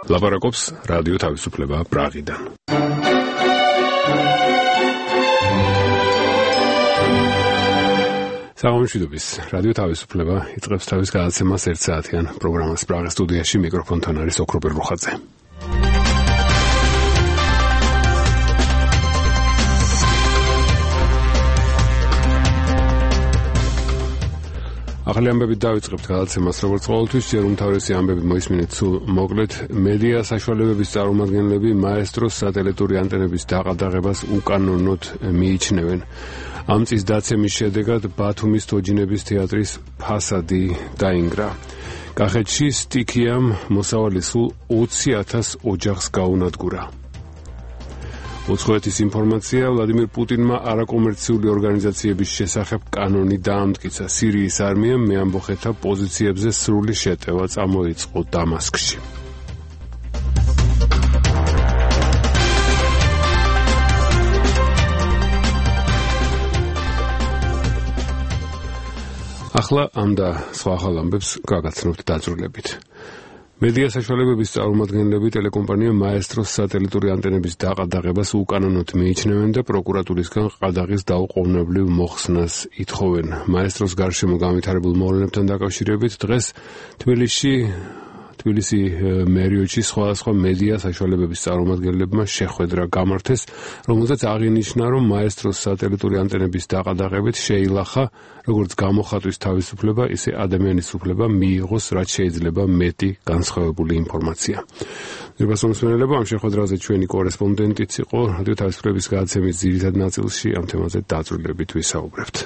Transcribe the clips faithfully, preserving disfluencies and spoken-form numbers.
ლაპარაკობს რადიო თავისუფლება პრაღიდან. საღამოშვიდობის რადიო თავისუფლება იწყებს თავის გადაცემას ერთ საათიან პროგრამას პრაღის სტუდიაში მიკროფონთან არის ოქროპერ რუხაძე. ახალი ამბებით დავიწყებთ გადაცემას, როგორც ყოველთვის, ჯერ უმთავრესი ამბები მოისმინეთ სულ მოკლედ. მედია საშუალებების წარმომადგენლები მაესტროს სატელიტური ანტენების დაყადაღებას უკანონოდ მიიჩნევენ. ამ წის დაცემის შედეგად ბათუმის თოჯინების თეატრის ფასადი დაინგრა. კახეთში სტიქიამ მოსავალი სულ ოცი ათას ოჯახს გაუნადგურა. უცხოეთის ინფორმაცია, ვლადიმირ პუტინმა არაკომერციული ორგანიზაციების შესახებ კანონი დაამტკიცა. სირიის არმიამ მეამბოხეთა პოზიციებზე სრული შეტევა წამოიწყო დამასკში. ახლა ამ და სხვა ახალ ამბებს გაგაცნობთ დაძრულებით. მედია საშუალებების წარმომადგენლები ტელეკომპანია მაესტროს სატელიტური ანტენების დაყადაღებას უკანონოდ მიიჩნევენ და პროკურატურისგან ყადაღის დაუყოვნებლივ მოხსნას ითხოვენ. მაესტროს გარშემო განვითარებულ მოვლენებთან დაკავშირებით დღეს თბილისში თბილისი მერიოში სხვადასხვა მედია საშუალებების წარმომადგენლებმა შეხვედრა გამართეს, რომელზეც აღინიშნა, რომ მაესტროს სატელიტური ანტენების დაყადაღებით შეილახა როგორც გამოხატვის თავისუფლება, ისე ადამიანის უფლება მიიღოს რაც შეიძლება მეტი განსხვავებული ინფორმაცია. ნებასმომსმენელებო, ამ შეხვედრაზე ჩვენი კორესპონდენტიც იყო რადიო თავისუფლების გადაცემის ძირითად ნაწილში, ამ თემაზე დაძრულებით ვისაუბრებთ.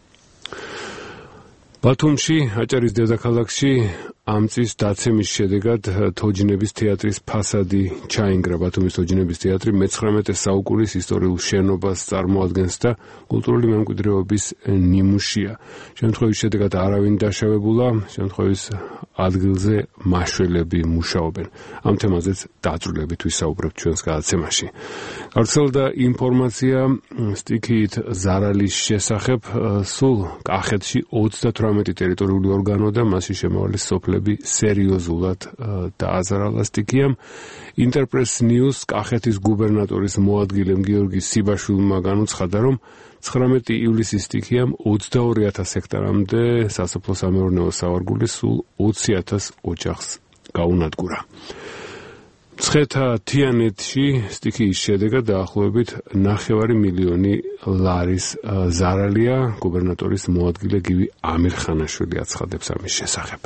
ბათუმში, აჭარის დედაქალაქში ამ წის დაცემის შედეგად თოჯინების თეატრის ფასადი ჩაინგრა. ბათუმის თოჯინების თეატრი მეცხრამეტე საუკუნის ისტორიულ შენობას წარმოადგენს და კულტურული მემკვიდრეობის ნიმუშია. შემთხვევის შედეგად არავინ დაშავებულა, შემთხვევის ადგილზე მაშველები მუშაობენ. ამ თემაზეც დაძრულებით ვისაუბრებთ ჩვენს გადაცემაში. გავრცელდა ინფორმაცია სტიქიით ზარალის შესახებ. სულ კახეთში ოცდათვრამეტი ტერიტორიული ორგანო და მასში შემავალი სოფლები სერიოზულად დააზარალა სტიქიამ. ინტერპრეს ნიუს კახეთის გუბერნატორის მოადგილემ გიორგი სიბაშვილმა განუცხადა, რომ ცხრამეტი ივლისის სტიქიამ ოცდაორი ათას ჰექტარამდე სასოფლო-სამეურნეო სავარგული სულ ოცი ათას ოჯახს გაუნადგურა. მცხეთა თიანეთში სტიქიის შედეგად დაახლოებით ნახევარი მილიონი ლარის ზარალია. გუბერნატორის მოადგილე გივი ამირხანაშვილი აცხადებს ამის შესახებ.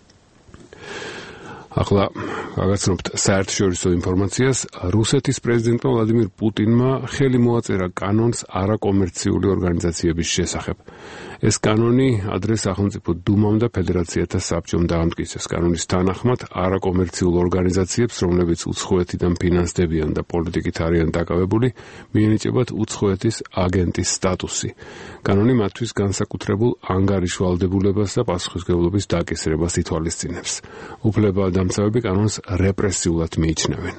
ახლა გაგაცნობთ საერთაშორისო ინფორმაციას. რუსეთის პრეზიდენტმა ვლადიმირ პუტინმა ხელი მოაწერა კანონს არაკომერციული ორგანიზაციების შესახებ. ეს კანონი ადრე სახელმწიფო დუმამ და ფედერაციათა საბჭომ დაამტკიცეს. კანონის თანახმად არაკომერციულ ორგანიზაციებს, რომლებიც უცხოეთიდან ფინანსდებიან და პოლიტიკით არიან დაკავებული, მიენიჭებათ უცხოეთის აგენტის სტატუსი. კანონი მათთვის განსაკუთრებულ ანგარიშვალდებულებას და პასუხისმგებლობის დაკისრებას ითვალისწინებს. უფლებადამცავები კანონს რეპრესიულად მიიჩნევენ.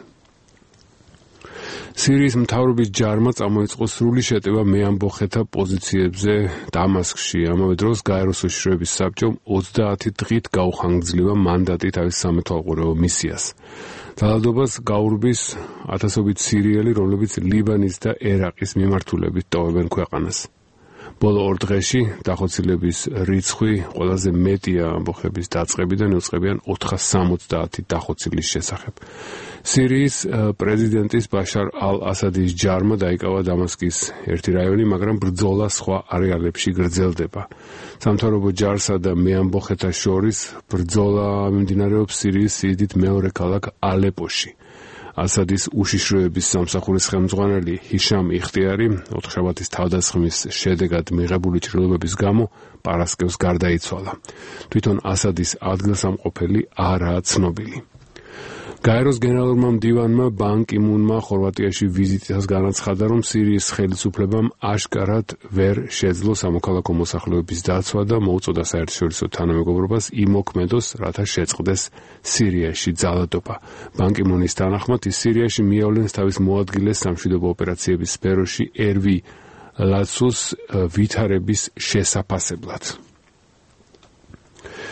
სირიის მთავრობის ჯარმა წამოიწყო სრული შეტევა მეამბოხეთა პოზიციებზე დამასკში. ამავე დროს გაეროს უშიშროების საბჭომ ოცდაათი დღით გაუხანგრძლива მანდატი თავის სამეთვალყურეო მისიას. ძალადობას გაურბის ათასობით სირიელი, რომლებიც ლიბანის და ერაყის მიმართულებით ტოვებენ ქვეყანას. ბოლო ორ დღეში დახოცილების რიცხვი ყველაზე მეტია ამბოხების დაწყებიდან იუწყებიან ოთხას სამოცდაათი დახოცილის შესახებ. სირიის პრეზიდენტის ბაშარ ალ-ასადის ჯარმა დაიკავა დამასკის ერთი რაიონი, მაგრამ ბრძოლა სხვა არეალებში გრძელდება. სამთავრობო ჯარსა და მეამბოხეთა შორის ბრძოლა მიმდინარეობს სირიის სიდიდით მეორე ქალაქ ალეპოში. ასადის უშიშროების სამსახურის ხელმძღვანელი ჰიშამ იხტიარი ოთხშაბათის თავდასხმის შედეგად მიღებული ჭრილობების გამო პარასკევს გარდაიცვალა. თვითონ ასადის ადგილსამყოფელი არაა ცნობილი. გაეროს გენერალურმა მდივანმა ბან კი მუნმა ხორვატიაში ვიზიტისას განაცხადა, რომ სირიის ხელისუფლებამ აშკარად ვერ შეძლო სამოქალაქო მოსახლეობის დაცვა და მოუწოდა საერთაშორისო თანამეგობრობას იმოქმედოს, რათა შეწყდეს სირიაში ძალადობა. ბან კი მუნის თანახმად ის სირიაში მიავლენს თავის მოადგილეს სამშვიდობო ოპერაციების სფეროში ერვი ლაცუს ვითარების შესაფასებლად.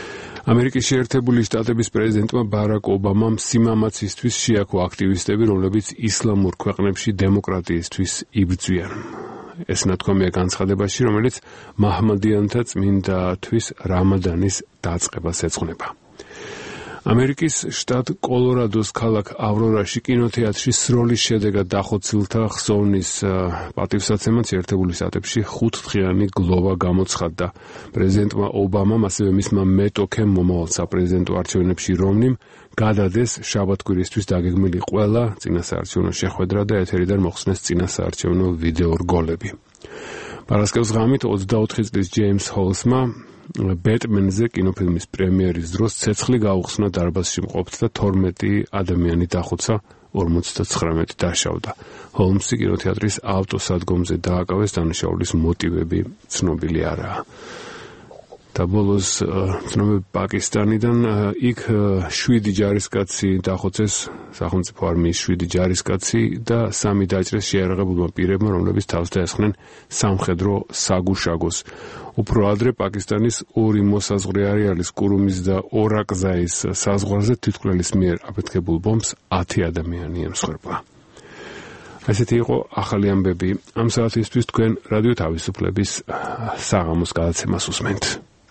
ამერიკის შეერთებული შტატების პრეზიდენტმა ბარაკ ობამამ სიმამაცისთვის შეაქვა აქტივისტები, რომლებიც ისლამურ ქვეყნებში დემოკრატიისთვის იბრძვიან. ეს ნათქვამია განცხადებაში, რომელიც მაჰმადიანთა წმინდა თვის რამადანის დაწყებას ეძღვნება. ამერიკის შტატ კოლორადოს ქალაქ ავრორაში კინოთეატრში სროლის შედეგად დახოცილთა ხსოვნის პატივსაცემად შეერთებული შტატებში ხუთდღიანი გლოვა გამოცხადდა. პრეზიდენტმა ობამამ, ასევე მისმა მეტოქემ მომავალ საპრეზიდენტო არჩევნებში რომნიმ გადადეს შაბათკვირისთვის დაგეგმილი ყველა წინასაარჩევნო შეხვედრა და ეთერიდან მოხსნეს წინასაარჩევნო ვიდეო რგოლები. პარასკევს ღამით ოცდაოთხი წლის ჯეიმს ჰოლსმა ბეტმენზე კინოფილმის პრემიერის დროს ცეცხლი გაუხსნა დარბაზში მყოფთ და თორმეტი ადამიანი დახოცა, ორმოცდათხრამეტი დაშავდა. ჰოლმსი კინოთეატრის ავტოსადგომზე დააკავეს, დანაშაულის მოტივები ცნობილი არაა. და ბოლოს ცნობები პაკისტანიდან, იქ შვიდი ჯარისკაცი დახოცეს, სახელმწიფო არმიის შვიდი ჯარისკაცი და სამი დაჭრეს შეიარაღებულმა პირებმა, რომლებიც თავს დაესხნენ სამხედრო საგუშაგოს. უფრო ადრე პაკისტანის ორი მოსაზღვრე არეალის კურუმის და ორაკზაის საზღვარზე თვითმკვლელის მიერ აფეთქებულ ბომბს ათი ადამიანი ემსხვერპლა. ასეთი იყო ახალი ამბები. ამ საათისთვის თქვენ რადიო თავისუფლების საღამოს გადაცემას უსმენთ.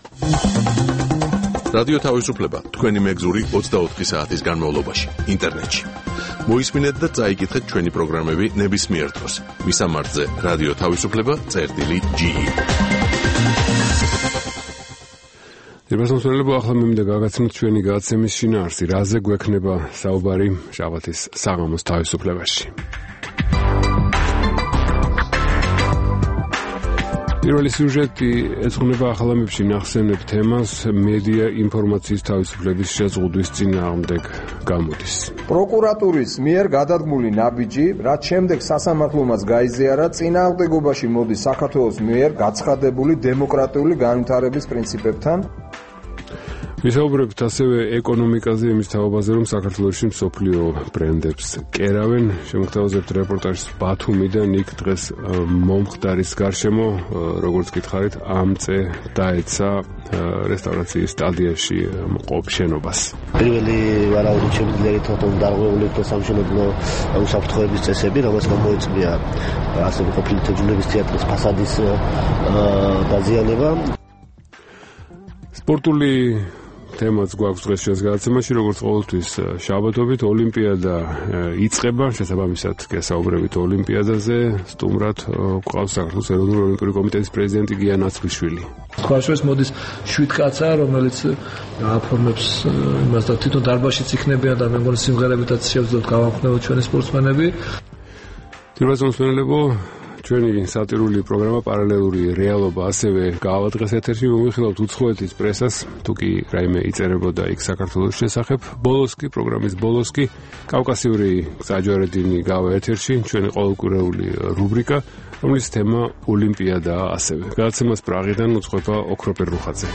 რადიო თავისუფლება თქვენი მეგზური ოცდაოთხი საათის განმავლობაში ინტერნეტში. მოისმინეთ და წაიკითხეთ ჩვენი პროგრამები ნებისმიერ დროს. მისამართზე რადიო თავისუფლება წერტილი ჯი. დიახ, ახლა მინდა გაგაცნოთ ჩვენი გადაცემის შინაარსი, რაზე გვექნება საუბარი შაბათის საღამოს თავისუფლებაში. პირველი სიუჟეტი ეძღვნება ახალამებში ნახსენებ თემას მედია ინფორმაციის თავისუფლების შეზღუდვის წინააღმდეგ გამოდის. პროკურატურის მიერ გადადგმული ნაბიჯი, რაც შემდეგ სასამართლომაც გაიზიარა, წინააღმდეგობაში მოდის საქართველოს მიერ გაცხადებული დემოკრატიული განვითარების პრინციპებთან. ვისაუბრებთ ასევე ეკონომიკაზე, იმის თაობაზე, რომ საქართველოში მსოფლიო ბრენდებს კერავენ. შემოგთავაზებთ რეპორტაჟს ბათუმიდან, იქ დღეს მომხდარის გარშემო, როგორც გითხარით, ამწე დაეცა რესტავრაციის სტადიაში მყოფ შენობას. პირველი ვარაუდი შემიძლია თვითონ დარღვეული და სამშენებლო უსაფრთხოების წესები, რომელიც გამოიწვია ასევე ყოფილი თეჯუნების თეატრის ფასადის დაზიანება. სპორტული თემაც გვაქვს დღეს ჩვენს გადაცემაში, როგორც ყოველთვის შაბათობით ოლიმპიადა იწყება, შესაბამისად გესაუბრებით ოლიმპიადაზე. სტუმრად გვყავს საქართველოს ეროვნული ოლიმპიური კომიტეტის პრეზიდენტი გია ნაცვლიშვილი. თქვენს მოდის შვიდ კაცა, რომელიც აფორმებს იმას და თვითონ დარბაზშიც იქნებიან და მე მგონი სიმღერებითაც შევძლოთ გავამხნევოთ ჩვენი სპორტსმენები. თირვაზონსმენელებო, ჩვენი სატირული პროგრამა პარალელური რეალობა ასევე გაავა დღეს ეთერში. მომიხილავთ უცხოეთის პრესას, თუ კი რაიმე იწერებოდა იქ საქართველოს შესახებ. ბოლოს კი, პროგრამის ბოლოს კი კავკასიური გზაჯვარედინი გავა ეთერში, ჩვენი ყოველკვირეული რუბრიკა, რომლის თემა ოლიმპიადაა ასევე. გადაცემას პრაღიდან უძღვება ოქროპერ რუხაძე.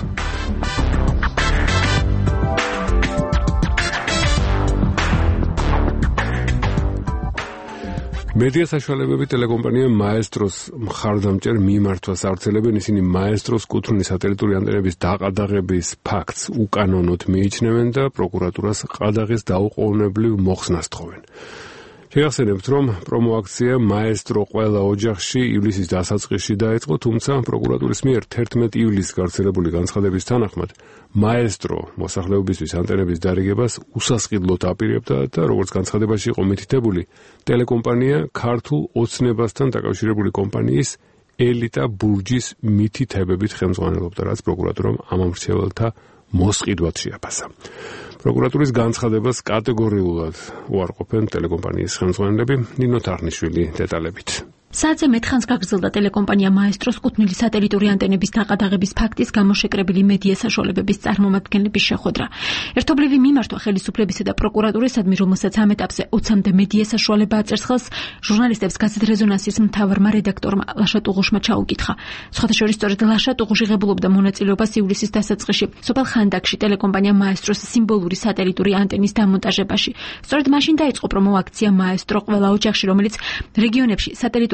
მედია საშუალებები ტელეკომპანია მაესტროს მხარდამჭერ მიმართვას ავრცელებენ. ისინი მაესტროს კუთვნილი სატელიტური ანტენების დაყადაღების ფაქტს უკანონოდ მიიჩნევენ და პროკურატურას ყადაღის დაუყოვნებლივ მოხსნას თხოვენ. შეგახსენებთ, რომ პრომოაქცია მაესტრო ყველა ოჯახში ივლისის დასაწყისში დაიწყო, თუმცა პროკურატურის მიერ თერთმეტი ივლისს გავრცელებული განცხადების თანახმად მაესტრო მოსახლეობისთვის ანტენების დარიგებას უსასყიდლოდ აპირებდა და როგორც განცხადებაში იყო მითითებული, ტელეკომპანია ქართულ ოცნებასთან დაკავშირებული კომპანიის ელიტა ბურჯის მითითებებით ხელმძღვანელობდა, რაც პროკურატურამ ამ ამრჩეველთა მოსყიდვად შეაფასა. პროკურატურის განცხადებას კატეგორიულად უარყოფენ ტელეკომპანიის ხელმძღვანელები. ნინო თარხნიშვილი დეტალებით. საათზე მეთხანს გაგრძელდა ტელეკომპანია მაესტროს კუთვნილი სატელიტური ანტენების დაყადაღების ფაქტის გამოშეკრებილი მედია საშუალებების წარმომადგენლების შეხვედრა. ერთობლივი მიმართვა ხელისუფლებისა და პროკურატურისადმი, რომელსაც ამ ეტაპზე ოცამდე მედია საშუალება აწერს ხელს, ჟურნალისტებს გაზეთ რეზონანსის მთავარმა რედაქტორმა ლაშა ტუღუშმა ჩაუკითხა. სხვათა შორის სწორედ ლაშა ტუღუში ღებულობდა მონაწილეობას ივლისის დასაწყისში სოფელ ხანდაკში ტელეკომპანია მაესტროს სიმბოლური სატელიტური ანტენის დამონტაჟებაში. სწორედ მაშინ დაიწყო პრომოაქცია მაესტრო ყველა ოჯახში, რომელიც რეგიონებში სატელიტური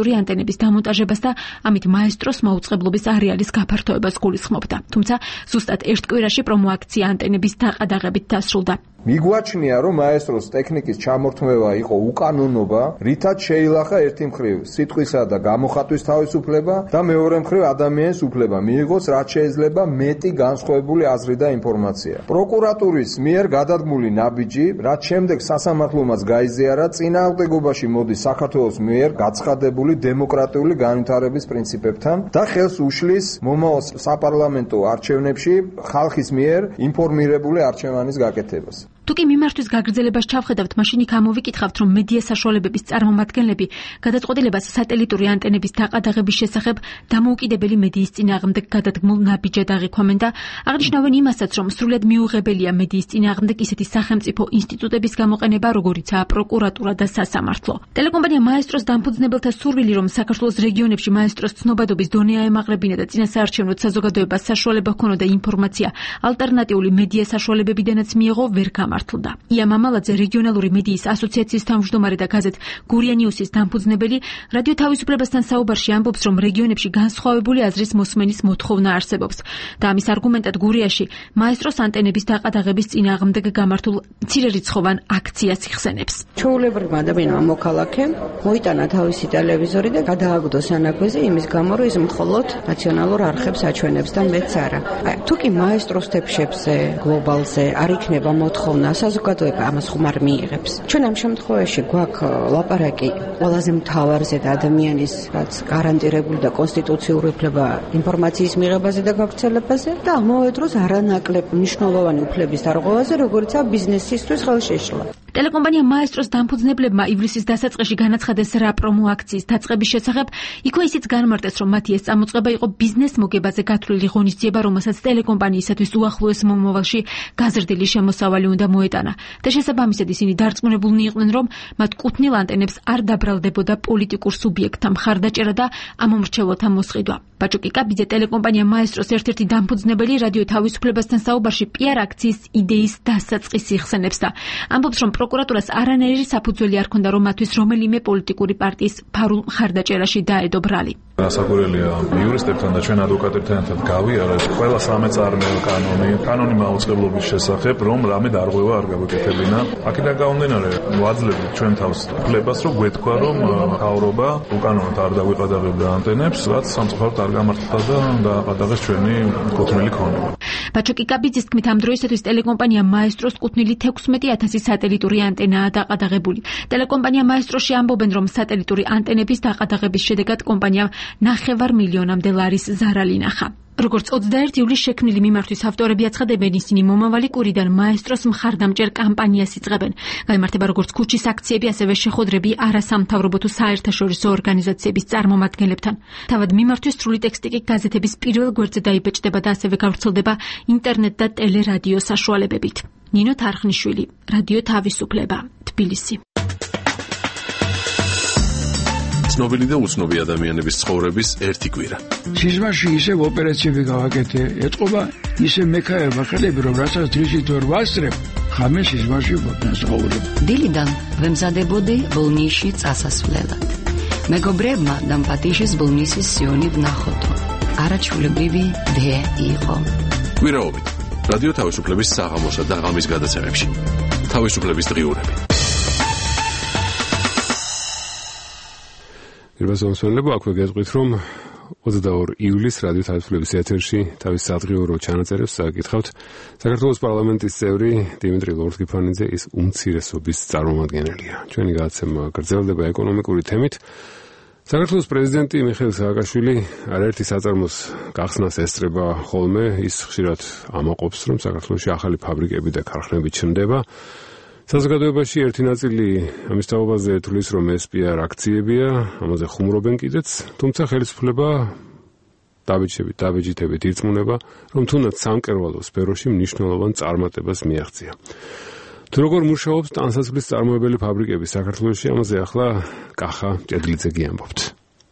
სატელიტური ანტენების დამონტაჟებას და ამით მაესტროს მაუწყებლობის არეალის გაფართოებას გულისხმობდა. თუმცა ზუსტად ერთ კვირაში პრომოაქცია ანტენების დაყადაღებით დასრულდა. მიგვაჩნია, რომ მაესტროს ტექნიკის ჩამორთმევა იყო უკანონობა, რითაც შეილახა ერთი მხრივ სიტყვისა და გამოხატვის თავისუფლება და მეორე მხრივ ადამიანის უფლება მიიღოს, რაც შეიძლება მეტი განსხვავებული აზრი და ინფორმაცია. პროკურატურის მიერ გადადგმული ნაბიჯი, რაც შემდეგ სასამართლომაც გაიზიარა, წინააღმდეგობაში მოდის საქართველოს მიერ გაცხადებული დემოკრატიული განვითარების პრინციპებთან და ხელს უშლის მომავალ საპარლამენტო არჩევნებში ხალხის მიერ ინფორმირებული არჩევანის გაკეთებას. თუკი მიმართვის გაგრძელებას ჩავხედავთ, მაშინ იქ ამოვიკითხავთ, რომ მედია საშუალებების წარმომადგენლები გადაწყვეტილებას სატელიტური ანტენების დაყადაღების შესახებ დამოუკიდებელი მედიის წინააღმდეგ გადადგმულ ნაბიჯად აღიქვამენ და აღნიშნავენ იმასაც, რომ სრულად მიუღებელია მედიის წინააღმდეგ ისეთი სახელმწიფო ინსტიტუტების გამოყენება, როგორიცაა პროკურატურა და სასამართლო. ტელეკომპანია მაესტროს დამფუძნებელთა სურვილი, რომ საქართველოს რეგიონებში მაესტროს ცნობადობის დონე აემაღრებინა და წინასაარჩევნო საზოგადოებას საშუალება ჰქონოდა ინფორმაცია ალტერნატიული მედია საშუალებებიდანაც მიეღო, ვერ გამართლდა. ია მამალაძე, რეგიონალური მედიის ასოციაციის თავმჯდომარე და გაზეთ გურია ნიუსის დამფუძნებელი, რადიო თავისუფლებასთან საუბარში ამბობს, რომ რეგიონებში განსხვავებული აზრის მოსმენის მოთხოვნა არსებობს და ამის არგუმენტად გურიაში მაესტროს ანტენების დაყადაღების წინააღმდეგ გამართულ მცირერიცხოვან აქციას იხსენებს. ჩვეულებრივმა ადამიანმა მოქალაქემ მოიტანა თავისი ტელევიზორი და გადააგდო სანაგვეზე იმის გამო, რომ ის მხოლოდ ნაციონალურ არხებს აჩვენებს და მეც არა. თუკი მაესტროს თეფშებზე, გლობალზე არ იქნება მოთხოვნა, საზოგადოება ამას ხუმარ მიიღებს. ჩვენ ამ შემთხვევაში გვაქვს ლაპარაკი ყველაზე მთავარზე და ადამიანის რაც გარანტირებული და კონსტიტუციური უფლება ინფორმაციის მიღებაზე და გავრცელებაზე და ამავე დროს არანაკლებ მნიშვნელოვანი უფლების დარღვევაზე, როგორიცაა ბიზნესისთვის ხელშეშლა. ტელეკომპანია მაესტროს დამფუძნებლებმა ივლისის დასაწყისში განაცხადეს რა პრომოაქციის დაწყების შესახებ, იქვე ისიც განმარტეს, რომ მათი ეს წამოწყება იყო ბიზნეს მოგებაზე გათვლილი ღონისძიება, რომელსაც ტელეკომპანიისათვის უახლოეს მომავალში გაზრდილი შემოსავალი უნდა მოეტანა. და შესაბამისად ისინი დარწმუნებულნი იყვნენ, რომ მათ კუთვნილ ანტენებს არ დაბრალდებოდა პოლიტიკურ სუბიექტთა მხარდაჭერა და ამომრჩეველთა მოსყიდვა. ბაჭუკი კაბიძე, ტელეკომპანია მაესტროს ერთ-ერთი დამფუძნებელი, რადიო თავისუფლებასთან საუბარში პიარ აქციის იდეის დასაწყისს იხსენებს და ამბობს, რომ პროკურატურას არანაირი საფუძველი არ ჰქონდა, რომ მათთვის რომელიმე პოლიტიკური პარტიის ფარულ მხარდაჭერაში დაედო ბრალი. გასაკვირველია, იურისტებთან და ჩვენ ადვოკატებთან ერთად გავიარეთ ყველა სამეწარმეო კანონი, კანონი მაუწყებლობის შესახებ, რომ რამე დარღვევა არ გავეკეთებინა. აქედან გამომდინარე, ვაძლევთ ჩვენ თავს უფლებას, რომ გვეთქვა, რომ მთავრობა უკანონოდ არ დაგვიყადაღებდა ანტენებს, რაც სამწუხაროდ არ გამართლდა და დააყადაღეს ჩვენი კუთვნილი ქონება. ბაჭუკი კაბიძის თქმით, ამ დროისათვის ტელეკომპანია მაესტროს კუთვნილი თექვსმეტი ათასი სატელიტური ანტენაა დაყადაღებული. ტელეკომპანია მაესტროში ამბობენ, რომ სატელიტური ანტენების დაყადაღების შედეგად კომპანიამ ნახევარ მილიონამდე ლარის ზარალი ნახა. როგორც ოცდაერთი ივლისს შექმნილი მიმართვის ავტორები აცხადებენ, ისინი მომავალი კვირიდან მაესტროს მხარდამჭერ კამპანიას იწყებენ. გაიმართება როგორც ქუჩის აქციები, ასევე შეხვედრები არასამთავრობო თუ საერთაშორისო ორგანიზაციების წარმომადგენლებთან. თავად მიმართვის სრული ტექსტი კი გაზეთების პირველ გვერდზე დაიბეჭდება და ასევე გავრცელდება ინტერნეტ და ტელერადიო საშუალებებით. ნინო თარხნიშვილი, რადიო თავისუფლება, თბილისი. ცნობილი და უცნობი ადამიანების ცხოვრების ერთი კვირა. სიზმარში ისევ ოპერაციები გავაკეთე, ეთყობა ისე მექაება ხელები, რომ რასაც დრიჟით ვერ ვასწრებ, ხამე სიზმარში ვაცხოვრებ. დილიდან ვემზადებოდი ბოლნისში წასასვლელად. მეგობრებმა დამპატიშის ბოლნისის სიონი ვნახოთო. არაჩვეულებრივი დე იყო. კვირაობით რადიო თავისუფლების საღამოსა და ღამის გადაცემებში. თავისუფლების დღიურები. პირველსამსვენლებო, აქვე გეტყვით, რომ ოცდაორი ივლისს რადიო თავისუფლების ეთერში თავის სადღიურო ჩანაწერებს საკითხავთ საქართველოს პარლამენტის წევრი დიმიტრი ლორთგიფანიძე, ის უმცირესობის წარმომადგენელია. ჩვენი გადაცემა გრძელდება ეკონომიკური თემით. საქართველოს პრეზიდენტი მიხეილ სააკაშვილი არაერთი საწარმოს გახსნას ესწრება ხოლმე, ის ხშირად ამაყობს, რომ საქართველოში ახალი ფაბრიკები და ქარხნები ჩნდება. საზოგადოებაში ერთი ნაწილი ამის თაობაზე თulis, რომ ეს პიარ აქციებია, ამაზე ხუმრობენ კიდეც, თუმცა ხელისუფლება დაბეჭდებით, დაბეჭდებით ირწმუნება, რომ თუნდაც სამკერვალო სფეროში მნიშვნელოვან წარმატებას მიაღწია. თუ როგორ მუშაობს ტანსაცმლის წარმოებელი ფაბრიკები საქართველოში, ამაზე ახლა კახა ჭედლიძე გიამბობთ.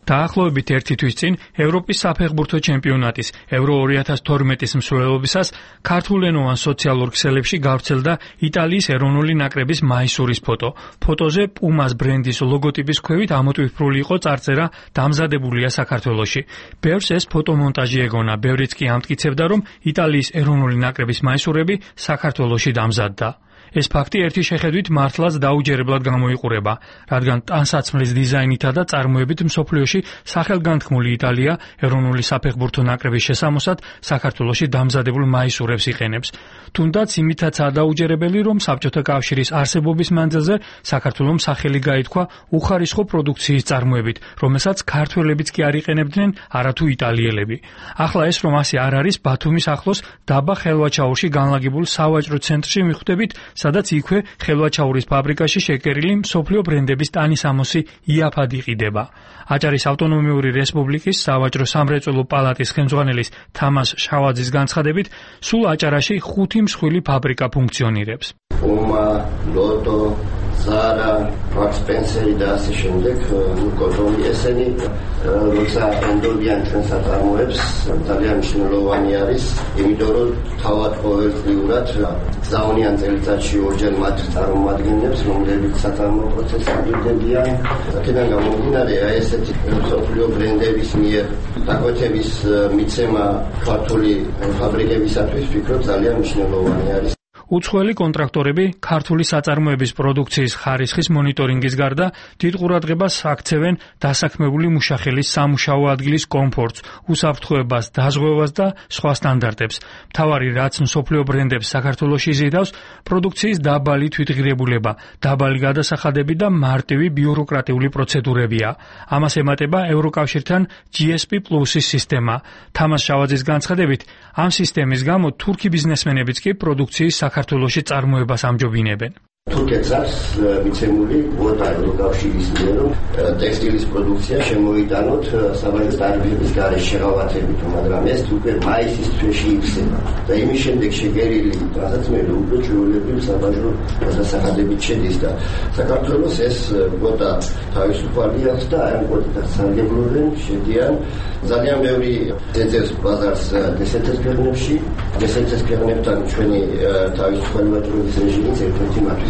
დაახლოებით ერთი თვის წინ ევროპის საფეხბურთო ჩემპიონატის ევრო ორი ათას თორმეტის მსვლელობისას ქართულენოვან სოციალურ ქსელებში გავრცელდა იტალიის ეროვნული ნაკრების მაისურის ფოტო. ფოტოზე პუმას ბრენდის ლოგოტიპის ქვევით ამოტვიფრული იყო წარწერა დამზადებულია საქართველოში. ბევრს ეს ფოტომონტაჟი ეგონა, ბევრიც კი ამტკიცებდა, რომ იტალიის ეროვნული ნაკრების მაისურები საქართველოში დამზადდა. ეს ფაქტი ერთი შეხედვით მართლაც დაუჯერებლად გამოიყურება, რადგან ტანსაცმლის დიზაინითა და წარმოებით მსოფლიოში სახელგანთქმული იტალია ეროვნული საფეხბურთო ნაკრების შესამოსად საქართველოში დამზადებულ მაისურებს იყენებს. თუნდაც იმითაცაა დაუჯერებელი, რომ საბჭოთა კავშირის არსებობის მანძილზე საქართველომ სახელი გაითქვა უხარისხო პროდუქციის წარმოებით, რომელსაც ქართველებიც კი არ იყენებდნენ, არათუ იტალიელები. ახლა ეს რომ ასე არ არის, ბათუმის ახლოს დაბა ხელვაჩაურში განლაგებულ სავაჭრო ცენტრში მიხვდებით, სადაც იქვე ხელვაჩაურის ფაბრიკაში შეკერილი მსოფლიო ბრენდების ტანისამოსი იაფად იყიდება. აჭარის ავტონომიური რესპუბლიკის სავაჭრო სამრეწველო პალატის ხელმძღვანელის თამაშ შავაძის განცხადებით, სულ აჭარაში ხუთი მსხვილი ფაბრიკა ფუნქციონირებს. Puma, Lotto, Zara, Marks Spencer და ასე შემდეგ, კოჟომი ესენი, როცა ენდობიან ტრანსატარმოებს, ძალიან მნიშვნელოვანი არის, იმიტომ რომ თავად ყოველწლიურად გზავნიან წელიწადში ორჯერ მათ წარმომადგენლებს, რომლებიც სათამაშო პროცესს აპირდებიან. აქედან გამომდინარე, აი ესეთი მსოფლიო ბრენდების მიერ დაკვეთების მიცემა ქართული ფაბრიკებისათვის ვფიქრობ ძალიან მნიშვნელოვანი არის. უცხოელი კონტრაქტორები ქართული საწარმოების პროდუქციის ხარისხის მონიტორინგის გარდა დიდ ყურადღებას აქცევენ დასაქმებული მუშახელის სამუშაო ადგილის კომფორტს, უსაფრთხოებას, დაზღვევას და სხვა სტანდარტებს. მთავარი რაც მსოფლიო ბრენდებს საქართველოში იზიდავს, პროდუქციის დაბალი თვითღირებულება, დაბალი გადასახადები და მარტივი ბიუროკრატიული პროცედურებია. ამას ემატება ევროკავშირთან ჯი ეს პი პლუსის სისტემა. თამაშ შავაძის განცხადებით, ამ სისტემის გამო თურქი ბიზნესმენებიც კი პროდუქციის საქართველოში წარმოებას ამჯობინებენ. თურქეთსაც მიცემული კვოტა ევროკავშირის მიერ, რომ ტექსტილის პროდუქცია შემოიტანოთ საბაჟო ტარიფების გარეშე შეღავათებით, მაგრამ ეს უკვე მაისის თვეში იქცევა და იმის შემდეგ შეგერილი დასაცმელი უკვე ჩვეულებრივ საბაჟო გადასახადებით შედის და საქართველოს ეს კვოტა თავისუფალი აქვს და ამ კვოტას სარგებლობენ, შედიან ძალიან ბევრი ძეძებს ბაზარს დესერტის ქვეყნებში, დესერტის ქვეყნებთან ჩვენი თავისუფალი ვაჭრობის რეჟიმიც ერთ-ერთი მათთვის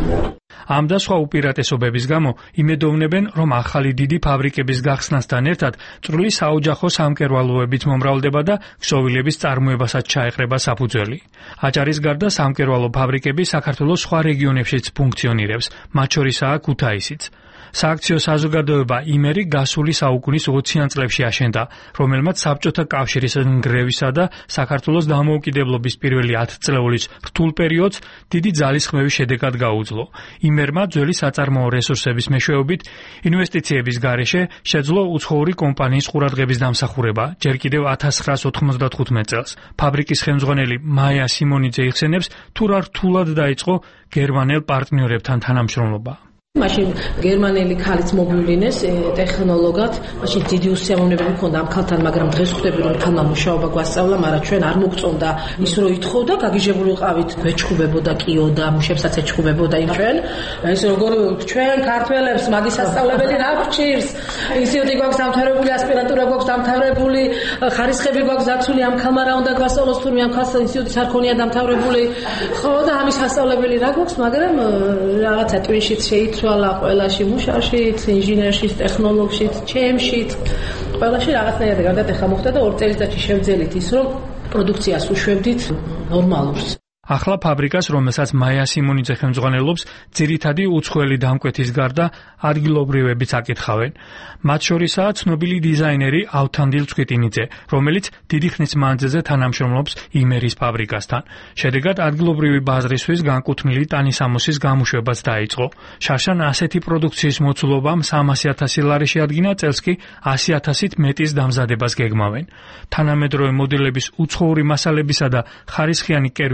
ამ და სხვა უპირატესობების გამო იმედოვნებენ, რომ ახალი დიდი ფაბრიკების გახსნასთან ერთად წვრილი საოჯახო სამკერვალოებით მომრავლდება და ქსოვილების წარმოებასაც ჩაეყრება საფუძველი. აჭარის გარდა სამკერვალო ფაბრიკები საქართველოს სხვა რეგიონებშიც ფუნქციონირებს, მათ შორისაა ქუთაისიც. სააქციო საზოგადოება იმერი გასული საუკუნის ოციან წლებში აშენდა, რომელმაც საბჭოთა კავშირის ნგრევისა და საქართველოს დამოუკიდებლობის პირველი ათწლეულის რთულ პერიოდს დიდი ძალისხმევის შედეგად გაუძლო. იმერმა ძველი საწარმოო რესურსების მეშვეობით ინვესტიციების გარეშე შეძლო უცხოური კომპანიის ყურადღების დამსახურება, ჯერ კიდევ ათას ცხრაას ოთხმოცდათხუთმეტ წელს. ფაბრიკის ხელმძღვანელი მაია სიმონიძე იხსენებს, თუ რა რთულად დაიწყო გერმანელ პარტნიორებთან თანამშრომლობა. მაშინ გერმანელი ქალიც მოვივლინეს ტექნოლოგად, მაშინ დიდი უსიამოვნებები მქონდა ამ ქალთან, მაგრამ დღეს ხვდები რომ ქალმა მუშაობა გვასწავლა, მაგრამ ჩვენ არ მოგწონდა ის რო ითხოვდა, გაგიჟებული ვყავით, ვეჩხუბებოდა კიო და მუშებსაც ეჩხუბებოდა იმ ჩვენ. ეს როგორ ჩვენ ქართველებს მაგის სასწავლებელი რა გჭირს? ინსტიტუტი გვაქვს დამთავრებული, ასპირანტურა გვაქვს დამთავრებული, ხარისხები გვაქვს დაცული, ამ ქალმა რა უნდა გვასწავლოს, თურმე ამ ქალს ინსტიტუტის არ ქონია დამთავრებული. ხო და ამის სასწავლებელი რა გვაქვს, მაგრამ რაღაცა ტვინშიც შეით სვალა ყველაში მუშაშიც, ინჟინერშიც, ტექნოლოგშიც, ჩემშიც, ყველაში რაღაცნაირად გარდატეხა მოხდა და ორ წელიწადში შევძელით ის, რომ პროდუქციას უშვებდით ნორმალურს. ახლა ფაბრიკას, რომელსაც მაია სიმონიძე ხელმძღვანელობს, ძირითადი უცხოელი დამკვეთის გარდა ადგილობრივებიც აკითხავენ. მათ შორისაა ცნობილი დიზაინერი ავთანდილ ცვიტინიძე, რომელიც დიდი ხნის მანძილზე თანამშრომლობს იმერის ფაბრიკასთან. შედეგად ადგილობრივი ბაზრისთვის განკუთვნილი ტანისამოსის გამოშვებაც დაიწყო. შარშან ასეთი პროდუქციის მოცულობამ სამასი ათასი ლარი შეადგინა, წელს კი ასი ათასით მეტის დამზადებას გეგმავენ. თანამედროვე მოდელების უცხოური მასალებისა და ხარისხიანი კერვის შედეგად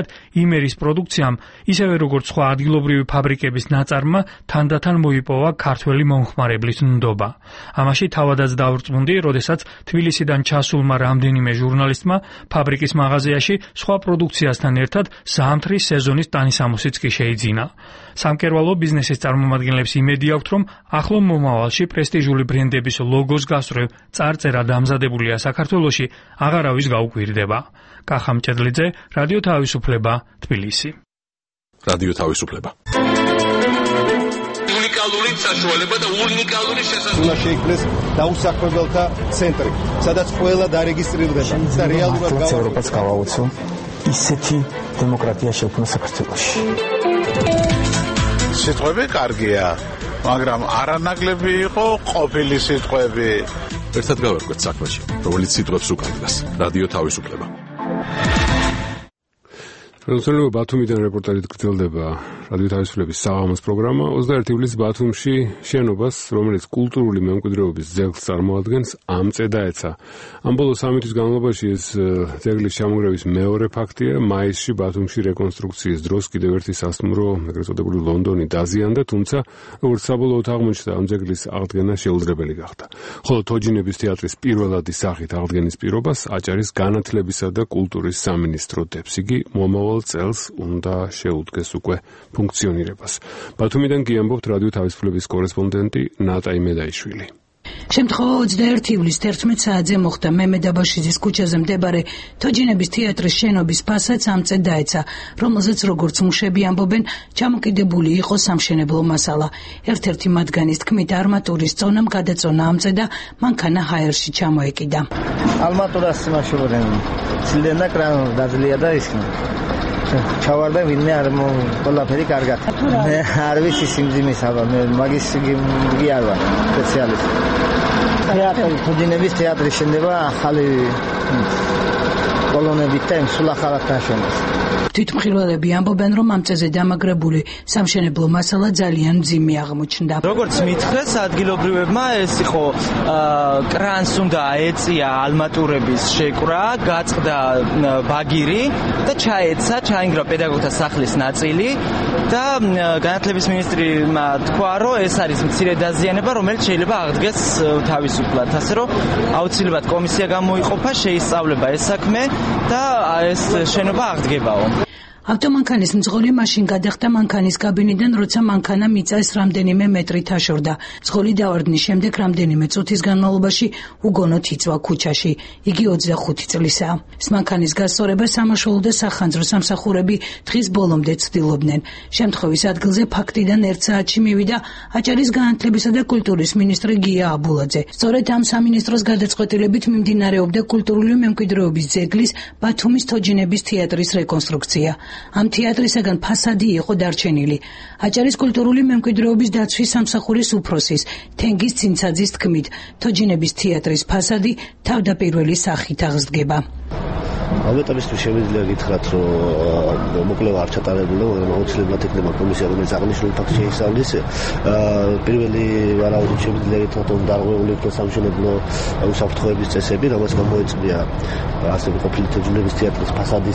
შესაძლებლად იმერის პროდუქციამ, ისევე როგორც სხვა ადგილობრივი ფაბრიკების ნაწარმმა თანდათან მოიპოვა ქართველი მომხმარებლის ნდობა. ამაში თავადაც დავრწმუნდი, როდესაც თბილისიდან ჩასულმა რამდენიმე ჟურნალისტმა ფაბრიკის მაღაზიაში სხვა პროდუქციასთან ერთად ზამთრის სეზონის ტანისამოსიც კი შეიძინა. სამკერვალო ბიზნესის წარმომადგენლებს იმედი აქვთ, რომ ახლო მომავალში პრესტიჟული ბრენდების ლოგოს გასწრევ წარწერა დამზადებულია საქართველოში აღარავის გაუკვირდება. კახა მჭედლიძე, რადიო თავისუფლება, თბილისი. რადიო თავისუფლება. უნიკალური საშუალება და უნიკალური შესაძლებლობა. უნდა შეიქმნეს დაუსახლებელთა ცენტრი, სადაც ყველა დარეგისტრირდება და რეალურად ევროპას გავაუცო ისეთი დემოკრატია შექმნა საქართველოში. სიტყვები კარგია, მაგრამ არანაკლები იყო ყოფილი სიტყვები. ერთად გავერკვეთ საქმეში, რომელიც სიტყვებს უკარგავს. რადიო თავისუფლება. რუსულო ბათუმიდან რეპორტაჟით გრძელდება რადიო თავისუფლების საღამოს პროგრამა. ოცდაერთი ივლისს ბათუმში შენობას, რომელიც კულტურული მემკვიდრეობის ძეგლს წარმოადგენს, ამწედა ეცა. ამ ბოლო სამი თვის განმავლობაში ეს ძეგლის ჩამონგრევის მეორე ფაქტია. მაისში ბათუმში რეკონსტრუქციის დროს კიდევ ერთი სასტუმრო, ეგრეთ წოდებული ლონდონი დაზიანდა, თუმცა როგორც საბოლოოდ აღმოჩნდა, ამ ძეგლის აღდგენა შეუძლებელი გახდა. ხოლო თოჯინების თეატრის პირველადი სახით აღდგენის პირობას აჭარის განათლებისა და კულტურის სამინისტრო დებს. იგი მომავალ წელს უნდა შეუდგეს უკვე ფუნქციონირებას. ბათუმიდან კი ამბობთ რადიო თავისუფლების კორესპონდენტი ნატა იმედაიშვილი. შემთხვევა ოცდაერთი ივლისს თერთმეტ საათზე მოხდა მემედ აბაშიძის ქუჩაზე მდებარე თოჯინების თეატრის შენობის ფასადს ამწედ დაეცა, რომელზეც როგორც მუშები ამბობენ, ჩამოკიდებული იყო სამშენებლო მასალა. ერთ-ერთი მათგანის თქმით, არმატურის წონამ გადაწონა ამწედა, მანქანა ჰაერში ჩამოეკიდა. ალმატურას იმაშობენ, ცილდენა კრან დაძლია და ისქნა. ჩავარდა ვინმე არ ყველაფერი კარგად. მე არ ვიცი სიმძიმის აბა, მე მაგის გი არ ვარ სპეციალისტი. თეატრი, თოჯინების თეატრი შენდება ახალი კოლონებით და სულ ახალად დაშენეს. თვითმხილველები ამბობენ, რომ ამ წეზე დამაგრებული სამშენებლო მასალა ძალიან მძიმე აღმოჩნდა. როგორც მითხრეს ადგილობრივებმა, ეს იყო კრანს უნდა ეწია ალმატურების შეკვრა, გაწყდა ბაგირი და ჩაეცა, ჩაინგრა პედაგოგთა სახლის ნაწილი და განათლების მინისტრმა თქვა, რომ ეს არის მცირე დაზიანება, რომელიც შეიძლება აღდგეს თავისუფლად. ასე რომ აუცილებლად კომისია გამოიყოფა, შეისწავლება ეს საქმე და ეს შენობა აღდგებაო. ავტომანქანის მძღოლი მაშინ გადახდა მანქანის კაბინიდან, როცა მანქანა მიწას რამდენიმე მეტრი თაშორდა. მძღოლი დავარდნის შემდეგ რამდენიმე წუთის განმავლობაში უგონოდ იწვა ქუჩაში. იგი ოცდახუთი წლისაა. მანქანის გასწორება სამაშველო და სახანძრო სამსახურები დღის ბოლომდე ცდილობდნენ. შემთხვევის ადგილზე ფაქტიდან ერთ საათში მივიდა აჭარის განათლებისა და კულტურის მინისტრი გია აბულაძე. სწორედ ამ სამინისტროს გადაწყვეტილებით მიმდინარეობდა კულტურული მემკვიდრეობის ძეგლის ბათუმის თოჯინების თეატრის რეკონსტრუქცია. ამ თეატრისაგან ფასადი იყო დარჩენილი. აჭარის კულტურული მემკვიდრეობის დაცვის სამსახურის უფროსის თენგიზ ცინცაძის თქმით, თოჯინების თეატრის ფასადი თავდაპირველი სახით აღსდგება. ამეტომისთვის შემიძლია გითხრათ, რომ მოკვლევა არ ჩატარებულა, მაგრამ აუცილებლად იქნება კომისია, რომელიც აღნიშნულ ფაქტს შეისწავლის. პირველი ვარაუდით შემიძლია გითხრათ, რომ დარღვეული იქნა სამშენებლო უსაფრთხოების წესები, რამაც გამოიწვია ასევე ყოფილი თოჯინების თეატრის ფასადის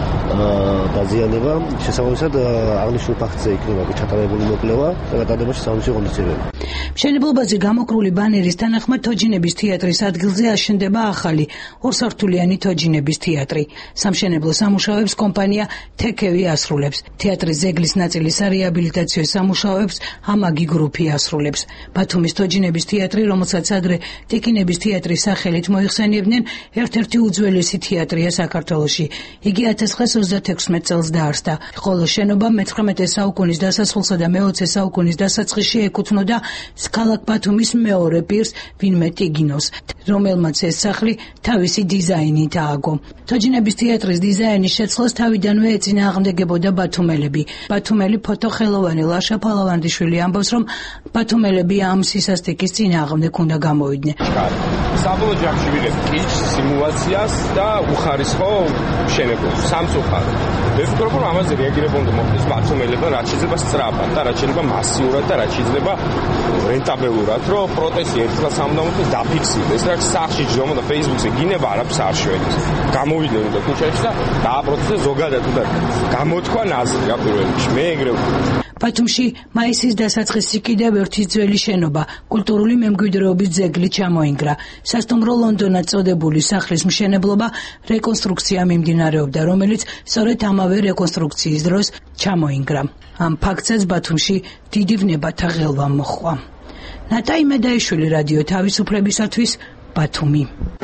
დაზიანება. შესაბამისად, აღნიშნულ ფაქტზე იქნება ჩატარებული მოკვლევა და გადადებაში სამუშაო ღონისძიებები. მშენებლობაზე გამოკრული ბანერის თანახმად თოჯინების თეატრის ადგილზე აშენდება ახალი ორსართულიანი თოჯინების თეატრი. სამშენებლო სამუშაოებს კომპანია თეკევი ასრულებს. თეატრის ძეგლის ნაწილისარეაბილიტაციო სამუშაოებს ამაგი გრუპი ასრულებს. ბათუმის თოჯინების თეატრი, რომელსაც ადრე ტეკინების თეატრის სახელით მოიხსენიებდნენ, ერთ-ერთი უძველესი თეატრია საქართველოში. იგი ათას ცხრაას ოცდათექვსმეტ წელს დაარსდა, ხოლო შენობა მეცხრამეტე საუკუნის დასასრულსა და მეოცე საუკუნის დასაწყისში ეკუთვნოდა ქალაქ ბათუმის მეორე პირს ვინმე ტიგინოს, რომელმაც ეს სახლი თავისი დიზაინით ააგო. თოჯინების თეატრის დიზაინის შეცვლას თავიდანვე ეწინააღმდეგებოდა ბათუმელები. ბათუმელი ფოტოხელოვანი ლაშა ფალავანდიშვილი ამბობს, რომ ბათუმელები ამ სისასტიკის წინააღმდეგ უნდა გამოვიდნენ. საბოლოო ჯამში ვიღებთ კიჩ სიმულაციას და უხარისხო მშენებლობას, სამწუხაროდ. მე ვფიქრობ, რომ ამაზე რეაგირება უნდა მოხდეს ბათუმელებმა, რაც შეიძლება სწრაფად და რაც შეიძლება მასიურად და რაც შეიძლება რენტაბელურად, რომ პროტესტი ერთხელ სამუდამოდ დაფიქსირდეს და მაგალითად სახში ჯდომა და Facebook-ზე გინება არაფერს არ შევედეს. გამოვიდნენ და ქუჩაში და დააპროცესე ზოგადად და გამოთქვა ნაზრი რა პირველ რიგში. მე ეგრე ბათუმში მაისის დასაწყისი კიდევ ერთი ძველი შენობა, კულტურული მემკვიდრეობის ძეგლი ჩამოინგრა. სასტუმრო ლონდონად წოდებული სახლის მშენებლობა რეკონსტრუქცია მიმდინარეობდა, რომელიც სწორედ ამავე რეკონსტრუქციის დროს ჩამოინგრა. ამ ფაქტსაც ბათუმში დიდი ვნებათა ღელვა მოჰყვა. ნატაი მედაიშვილი, რადიო თავისუფლებისათვის, ბათუმი.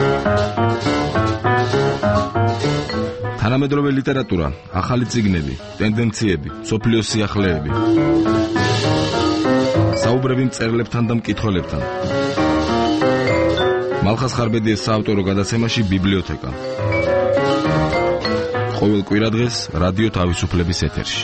თანამედროვე ლიტერატურა, ახალი წიგნები, ტენდენციები, სოფლიოს სიახლეები. საუბრები მწერლებთან და მკითხველებთან. მალხას ხარბედიეს საავტორო გადაცემაში ბიბლიოთეკა. ყოველ კვირადღეს რადიო თავისუფლების ეთერში.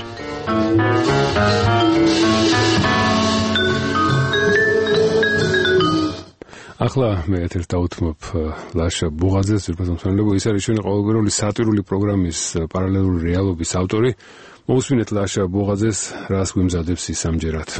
ახლა მე ეთერს დავუთმობ ლაშა ბუღაძეს, ძირფასმცემლებო, ის არის ჩვენი ყოველკვირეული სატირული პროგრამის პარალელური რეალობის ავტორი. მოусმინეთ ლაშა ბუღაძეს, რას გვიმზადებს ის ამჯერად.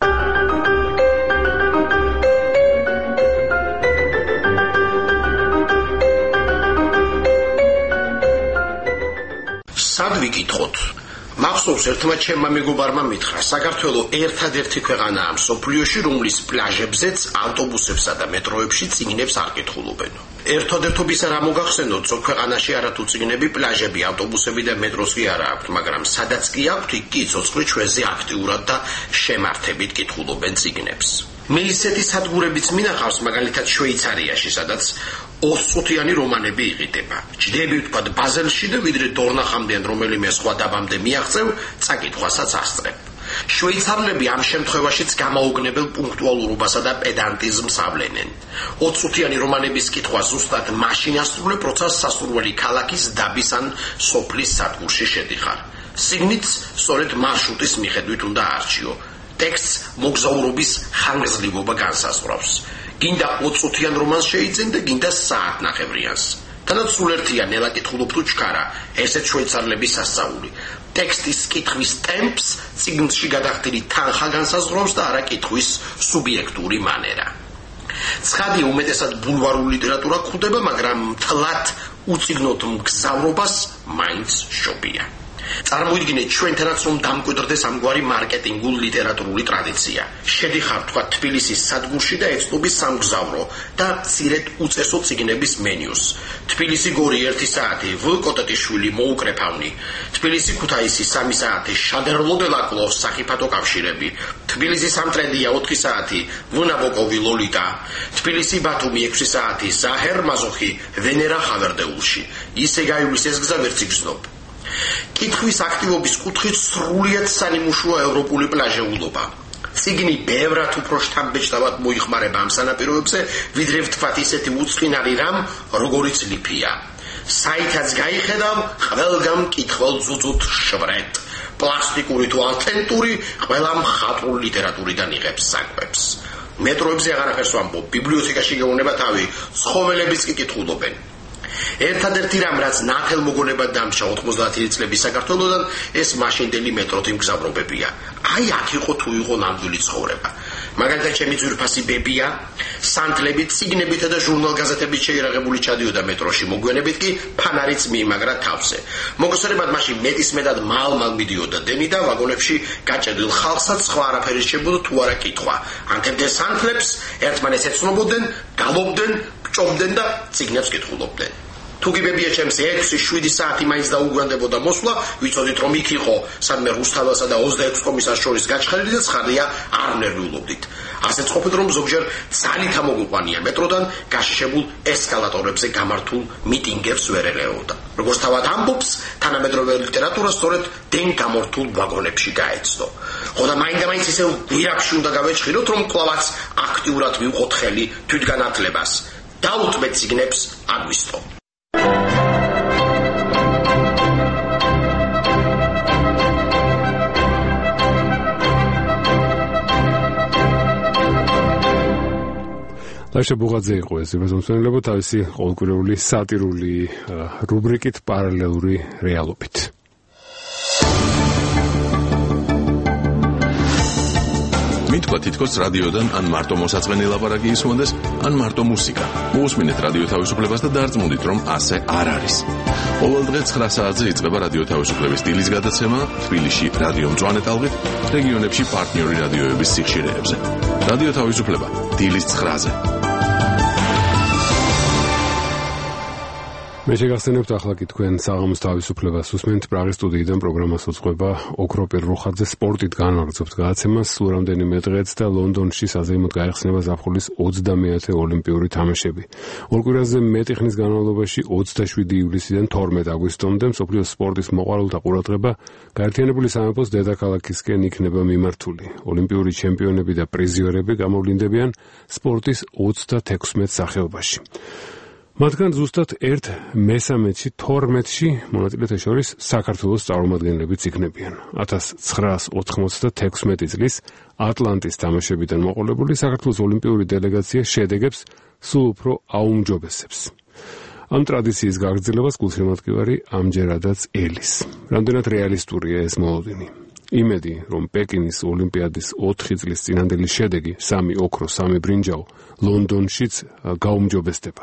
სად ვიკითხოთ? მახსოვს ერთმა ჩემმა მეგობარმა მითხრა, საქართველო ერთადერთი ქვეყანაა მსოფლიოში, რომლის პლაჟებზეც, ავტობუსებსა და მეტროებში წიგნებს არ კითხულობენ. ერთადერთობისა რა მოგახსენოთ, ზოგ ქვეყანაში არათუ წიგნები, პლაჟები, ავტობუსები და მეტროს კი არა აქვთ, მაგრამ სადაც კი აქვთ, იქ კი ცოცხლი ჩვენზე აქტიურად და შემართებით კითხულობენ წიგნებს. მე ისეთი სადგურებიც მინახავს, მაგალითად შვეიცარიაში, სადაც ოცწუთიანი რომანები იყიდება. ჯდები ვთქვათ ბაზელში და ვიდრე დორნახამდე ან რომელიმე სხვა დაბამდე მიაღწევ, წაკითხვასაც ასწრებ. შვეიცარლები ამ შემთხვევაშიც გამაოგნებელ პუნქტუალურობასა და პედანტიზმს ავლენენ. ოცწუთიანი რომანების კითხვა ზუსტად მაშინ ასრულებ, როცა სასურველი ქალაქის დაბის ან სოფლის სადგურში შედიხარ. სიგნით სწორედ მარშრუტის მიხედვით უნდა არჩიო. ტექსტს მოგზაურობის ხანგრძლივობა განსაზღვრავს. გინდა ოცწუთიან რომანს შეიძენ და გინდა საათნახევრიანს. თანაც სულ ერთია ნელა კითხულობ თუ ჩქარა, ესეც შვეიცარლების სასწაული. ტექსტის კითხვის ტემპს წიგნში გადახდილი თანხა განსაზღვრავს და არა კითხვის სუბიექტური მანერა. ცხადია, უმეტესად ბულვარული ლიტერატურა გვხვდება, მაგრამ თლათ უწიგნოთ მგზავრობას მაინც შობია. წარმოიდგინეთ ჩვენთანაც რომ დამკვიდრდეს ამგვარი მარკეტინგულ ლიტერატურული ტრადიცია. შედიხარ თქვა თბილისის სადგურში და ეცნობი სამგზავრო და მცირედ უწესო წიგნების მენიუს. თბილისი გორი ერთი საათი, ვ კოტეტიშვილი მოუკრეფავნი. თბილისი ქუთაისი სამი საათი, შადერლო დელაკლო სახიფათო კავშირები. თბილისი სამტრედია ოთხი საათი, ვ ნაბოკოვი ლოლიტა. თბილისი ბათუმი ექვსი საათი, ზაჰერ მაზოხი, ვენერა ხავერდეულში. ისე გაივლის ეს გზა ვერც იგრძნობ. კითხვის აქტივობის კუთხით სრულიად სანიმუშოა ევროპული პლაჟეულობა. წიგნი ბევრად უფრო შთამბეჭდავად მოიხმარება ამ სანაპიროებზე, ვიდრე ვთქვათ ისეთი უწყინარი რამ, როგორიც ლიფია. საითაც გაიხედავ, ყველგან კითხვალ ძუძუთ შვრეთ. პლასტიკური თუ ალთენტური, ყველა მხატვრული ლიტერატურიდან იღებს საკვებს. მეტროებზე აღარაფერს ვამბობ, ბიბლიოთეკაში გეუნება თავი, ცხოველებიც კი კითხულობენ. ერთადერთი რამ, რაც ნათელ მოგონებად დამრჩა ოთხმოცდაათი წლების საქართველოდან, ეს მაშინდელი მეტროთი მგზავრობებია. აი აქ იყო თუ იყო ნამდვილი ცხოვრება. მაგალითად, ჩემი ძვირფასი ბებია, სანთლებით, წიგნებითა და ჟურნალ-გაზეთებით შეირაღებული ჩადიოდა მეტროში, მოგვიანებით კი ფანარიც მიიმაგრა თავზე. მოგესალმებით, მაშინ მეტისმეტად მალ-მალ მიდიოდა დენი და ვაგონებში გაჭედილ ხალხსაც სხვა არაფერი შეებოდა თუ არა კითხვა. ანთებდნენ სანთლებს, ერთმანეთს ეცნობოდნენ, გალობდნენ, ჭობდნენ და წიგნებს კითხულობდნენ. თუ გიბებია ჩემს ექვსი შვიდი საათი მაინც დაუგვანდებოდა მოსვლა, ვიცოდით რომ იქ იყო სადმე რუსთავასა და ოცდაექვსი კომისარს შორის გაჩხერილი და ცხადია არ ნერვიულობდით. ასეც ყოფილ რომ ზოგჯერ ძალით ამოგვიყვანია მეტროდან გაშიშებულ ესკალატორებზე გამართულ მიტინგებს ვერ ელეოდა. როგორც თავად ამბობს, თანამედროვე ლიტერატურა სწორედ დენ გამორთულ ვაგონებში გაეცნო. ხო და მაინდა-მაინც ისე გვირაბში უნდა გავეჭხიროთ, რომ კვლავაც აქტიურად მივყოთ ხელი თვითგანათლებას. დაუთმეთ წიგნებს აგვისტო. ლაშა ბუღაძე იყო ეს ზემოწმებლებო თავისი ყოველკვირეული სატირული რუბრიკით პარალელური რეალობით. მითქვა თითქოს რადიოდან ან მარტო მოსაწყენი ლაპარაკი ისმოდეს, ან მარტო მუსიკა. მოусმინეთ რადიო თავისუფლებას და დარწმუნდით, რომ ასე არ არის. ყოველ დღე ცხრა საათზე იწყება რადიო თავისუფლების დილის გადაცემა თბილისში რადიო მწვანე ტალღით, რეგიონებში პარტნიორი რადიოების სიხშირეებზე. რადიო თავისუფლება დილის ცხრაზე. მე შეგახსენებთ ახლა კი თქვენ საღამოს თავისუფლებას უსმენთ პრაღის სტუდიიდან პროგრამას უძღვება ოქროპირ რუხაძე სპორტით განვაგრძობთ გადაცემას სულ რამდენიმე დღეც და ლონდონში საზეიმოდ გაიხსნება ზაფხულის ოცდამეათე ოლიმპიური თამაშები. ორ კვირაზე მეტი ხნის განმავლობაში ოცდაშვიდი ივლისიდან თორმეტ აგვისტომდე მსოფლიოს სპორტის მოყვარულთა ყურადღება გაერთიანებული სამეფოს დედაქალაქისკენ იქნება მიმართული. ოლიმპიური ჩემპიონები და პრიზიორები გამოვლინდებიან სპორტის ოცდათექვსმეტ სახეობაში. მათგან ზუსტად ერთ მესამედში თორმეტში მონაწილეთა შორის საქართველოს წარმომადგენლებიც იქნებიან. ათას ცხრაას ოთხმოცდათექვსმეტი წლის ატლანტის თამაშებიდან მოყოლებული საქართველოს ოლიმპიური დელეგაცია შედეგებს სულ უფრო აუმჯობესებს. ამ ტრადიციის გაგრძელებას გულშემატკივარი ამჯერადაც ელის. რამდენად რეალისტურია ეს მოლოდინი? იმედი, რომ პეკინის ოლიმპიადის ოთხი წლის წინანდელი შედეგი, სამი ოქრო, სამი ბრინჯაო, ლონდონშიც გაუმჯობესდება.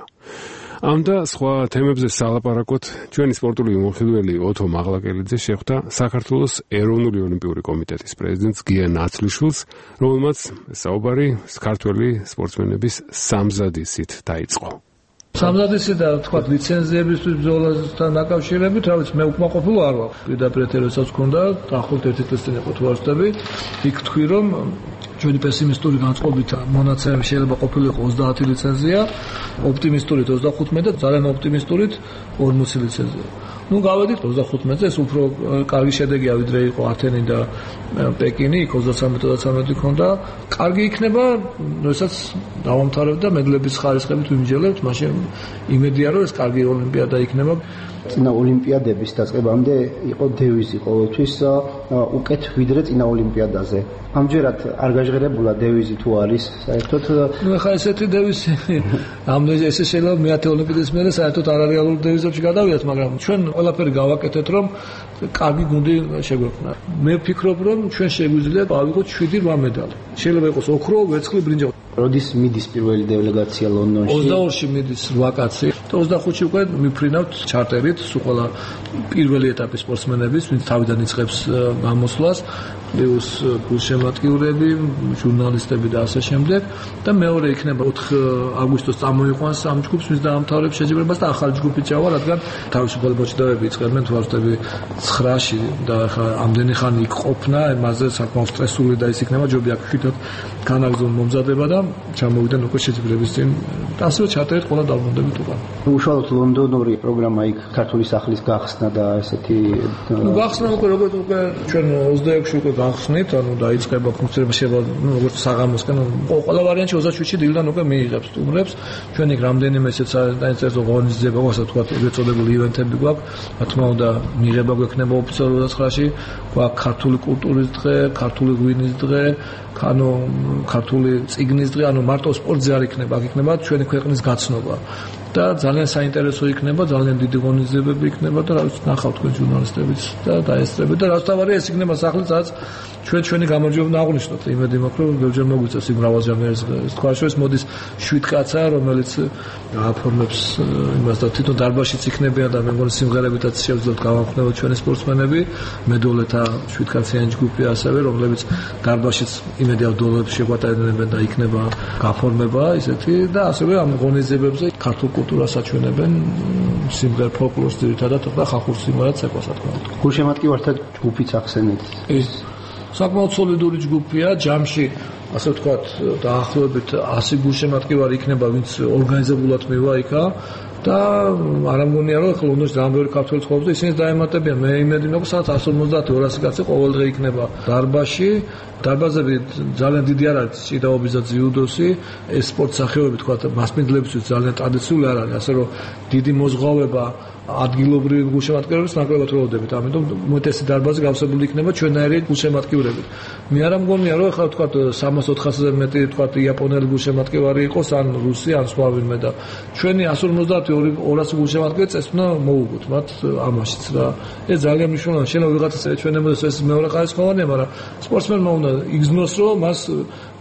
ამ და სხვა თემებზე სალაპარაკოთ ჩვენი სპორტული მომხილველი ოთო მაღლაკელიძე შეხვდა საქართველოს ეროვნული ოლიმპიური კომიტეტის პრეზიდენტს გია ნაცლიშვილს, რომელმაც საუბარი ქართველი სპორტსმენების სამზადისით დაიწყო. სამზადისი და თქვა ლიცენზიებისთვის ბრძოლასთან დაკავშირებით, რა ვიცი, მე უკმაყოფილო არ ვარ. პირდაპირ ეთეროსაც ქონდა, დაახლოებით ერთი წლის წინ იყო თუ არ ვწდები, იქ თქვი რომ ჩვენი პესიმისტური განწყობით მონაცემები შეიძლება ყოფილიყო ოცდაათი ლიცენზია, ოპტიმისტურით ოცდახუთმეტი და ძალიან ოპტიმისტურით ორმოცი ლიცენზია. ნუ გავედით ოცდახუთმეტზე, ეს უფრო კარგი შედეგია ვიდრე იყო ათენი და პეკინი, იქ ოცდაცამეტ ოცდაცამეტი ქონდა. კარგი იქნება, როდესაც დავამთავრებ და მედლების ხარისხებით ვიმჯერებთ, მაშინ იმედია რომ ეს კარგი ოლიმპიადა იქნება. წინა ოლიმპიადების დაწყებამდე იყო დევიზი ყოველთვის უკეთ ვიდრე წინა ოლიმპიადაზე. ამჯერად არ გაჟღერებულა დევიზი თუ არის საერთოდ. ნუ ხა ესეთი დევიზი ამდენზე ესე შეიძლება მეათე ოლიმპიადის მერე საერთოდ არარეალურ დევიზებში გადავიდეთ, მაგრამ ჩვენ ყველაფერი გავაკეთეთ რომ კარგი გუნდი შეგვექმნა. მე ვფიქრობ რომ ჩვენ შეგვიძლია გავიღოთ შვიდი რვა მედალი. შეიძლება იყოს ოქრო, ვერცხლი, ბრინჯაო. როდის მიდის პირველი დელეგაცია ლონდონში? ოცდაორში მიდის რვა კაცი. ოცდახუთში უკვე მიფრინავთ ჩარტერით სულ ყველა პირველი ეტაპის სპორტსმენების, ვინც თავიდან იწყებს გამოსვლას, პლუს გულშემატკივრები, ჟურნალისტები და ასე შემდეგ. და მეორე იქნება ოთხი აგვისტოს წამოიყვანს ამ ჯგუფს, ვინც დაამთავრებს შეჯიბრებას და ახალი ჯგუფი წავა, რადგან თავისუფალი მოჭიდავეები იწყებენ თუ არ ვწდები ცხრაში და ახლა ამდენი ხანი იქ ყოფნა, მასზე საკმაოდ სტრესული და ის იქნება ჯობია აქ განაგზონ მომზადება და ჩამოვიდნენ უკვე შეჯიბრების წინ. ასევე ჩატერეთ ყველა დაბრუნდებით უკან. უშუალოდ ლონდონური პროგრამა იქ ქართული სახლის გახსნა და ესეთი გახსნა უკვე როგორც უკვე ჩვენ ოცდაექვსში უკვე გახსნით, ანუ დაიწყება ფუნქციონირება შეიძლება ნუ როგორც საღამოსკენ ყველა ვარიანტში ოცდაშვიდში დილიდან უკვე მიიღებს სტუმრებს. ჩვენ იქ რამდენიმე ესეც დაიწყეს ორგანიზება, ასე ვთქვათ, ეგრეთ წოდებული ივენთები გვაქვს. რა თქმა უნდა, მიღება გვექნება ოფიციალურად ოცდაცხრაში, გვაქვს ქართული კულტურის დღე, ქართული ღვინის დღე, ანუ ქართული წიგნის დღე, ანუ მარტო სპორტზე არ იქნება, აქ იქნება ჩვენი ქვეყნის გაცნობა. და ძალიან საინტერესო იქნება, ძალიან დიდი ღონისძიებები იქნება და რა ვიცი, ნახავთ თქვენ ჟურნალისტებიც და დაესწრებით და რაც თავარია ეს იქნება სახლი, სადაც ჩვენ ჩვენი გამარჯვება აღნიშნოთ. იმედი მაქვს, რომ ბევრჯერ მოგვიწევს იმ მრავალჯერ ეს თქვა რომ ეს მოდის შვიდ კაცა, რომელიც აფორმებს იმას და თვითონ დარბაზშიც იქნებიან და მე მგონი სიმღერებითაც შევძლოთ გავამხნევოთ ჩვენი სპორტსმენები, მედოლეთა შვიდ კაციანი ჯგუფი ასევე, რომლებიც დარბაზშიც იმედი აქვს დოლებს შეგვატანებენ და იქნება გაფორმება ისეთი და ასევე ამ ღონისძიებებზე ქართულ კულტურას აჩვენებენ, სიმღერ ფოლკლორს ძირითადად და ხალხურ სიმღერას ეკოს, რა თქმა უნდა. გულშემატკივართა ჯგუფიც ახსენეთ. ის საკმაოდ სოლიდური ჯგუფია, ჯამში ასე ვთქვათ, დაახლოებით ასი გულშემატკივარი იქნება, ვინც ორგანიზებულად მივა იქა და არ ამგონია რომ ახლა ლონდონში ძალიან ბევრი ქართველი ცხოვრობს და ისინი დაემატებიან. მე იმედი მაქვს, სადაც εκατს ორმოცდაათი ორასი კაცი ყოველ დღე იქნება დარბაზში. დარბაზები ძალიან დიდი არ არის, ჭიდაობის და ძიუდოსი, ეს სპორტ სახეობები თქვა მასპინძლებისთვის ძალიან ტრადიციული არ არის, ასე რომ დიდი მოზღვავება ადგილობრივი გულშემატკივრების ნაკლებად როლოდებით, ამიტომ უმეტესი დარბაზი გავსებული იქნება ჩვენაირი გულშემატკივრებით. მე არ ამგონია რომ ახლა თქვა სამას ოთხასზე მეტი თქვა იაპონელი გულშემატკივარი იყოს, ან რუსი, ან სხვა ვინმე და ჩვენი εκατს ორმოცდაათი ორასი გულშემატკივარი წეს უნდა მოუგოთ მათ ამაშიც რა. ეს ძალიან მნიშვნელოვანია, შეიძლება ვიღაცას ეჩვენებოდეს ეს მეორე ხარისხოვანია, მაგრამ სპორტსმენმა უნდა იგრძნოს რომ მას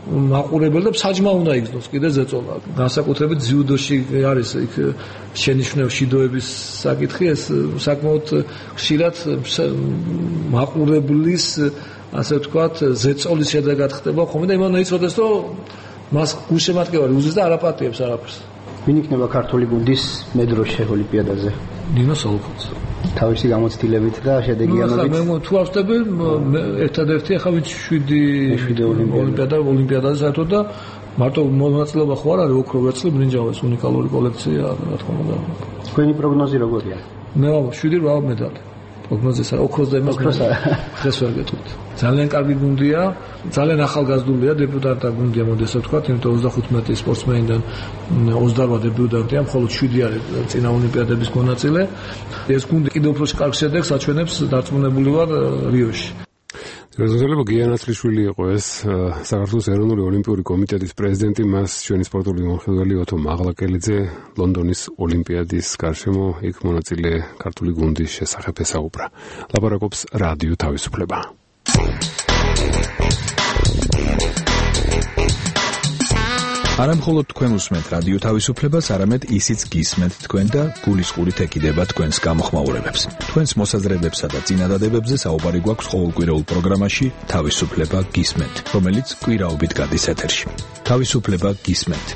მაყურებელი და საჯმა უნდა იგრძნოს კიდე ზეწოლა. განსაკუთრებით ძიუდოში არის იქ შენიშვნები შიდოების საკითხი, ეს საკმაოდ ხშირად მაყურებლის ასე ვთქვათ ზეწოლის შედეგად ხდება ხოლმე და იმან იცოდეს რომ მას გულშემატკივარი უზის და არაპატიებს არაფერს. ვინ იქნება ქართული გუნდის მედროშე ოლიმპიადაზე? ნინო სოლოქოძე. თავისი გამოცდილებით და შედეგიანობით. მე მე თუ ავსდები ერთადერთი ახლა ვინც შვიდი ოლიმპიადა ოლიმპიადაზე საერთოდ და მარტო მონაწილეობა ხო არ არის ოქრო ვერცხლი ბრინჯაოს უნიკალური კოლექცია რა თქმა უნდა. თქვენი პროგნოზი როგორია? მე შვიდი რვა медаლი. პროგნოზი სა ოქროს და იმას დღეს ვერ გეტყვით. ძალიან კარგი გუნდია, ძალიან ახალგაზრდულია, დებიუტანტთა გუნდია მოდი ასე ვთქვათ, იმიტომ ოცდახუთმეტი სპორტსმენიდან ოცდარვა დებიუტანტია, მხოლოდ შვიდი არის წინა ოლიმპიადების მონაწილე. ეს გუნდი კიდევ უფრო კარგ შედეგს აჩვენებს, დარწმუნებული ვარ რიოში. რეზოლუცია გიანაცლიშვილი იყო ეს საქართველოს ეროვნული ოლიმპიური კომიტეტის პრეზიდენტი, მას ჩვენი სპორტული მომხდარი ოთო მაღლაკელიძე ლონდონის ოლიმპიადის გარშემო იქ მონაწილე ქართული გუნდის შესახებ ესაუბრა. ლაპარაკობს რადიო თავისუფლება. არა მხოლოდ თქვენ უსმენთ რადიო თავისუფლებას, არამედ ისიც გისმენთ თქვენ და გულისყურით ეკიდება თქვენს გამოხმაურებებს. თქვენს მოსაზრებებსა და წინადადებებზე საუბარი გვაქვს ყოველკვირეულ პროგრამაში თავისუფლება გისმენთ, რომელიც კვირაობით გადის ეთერში. თავისუფლება გისმენთ.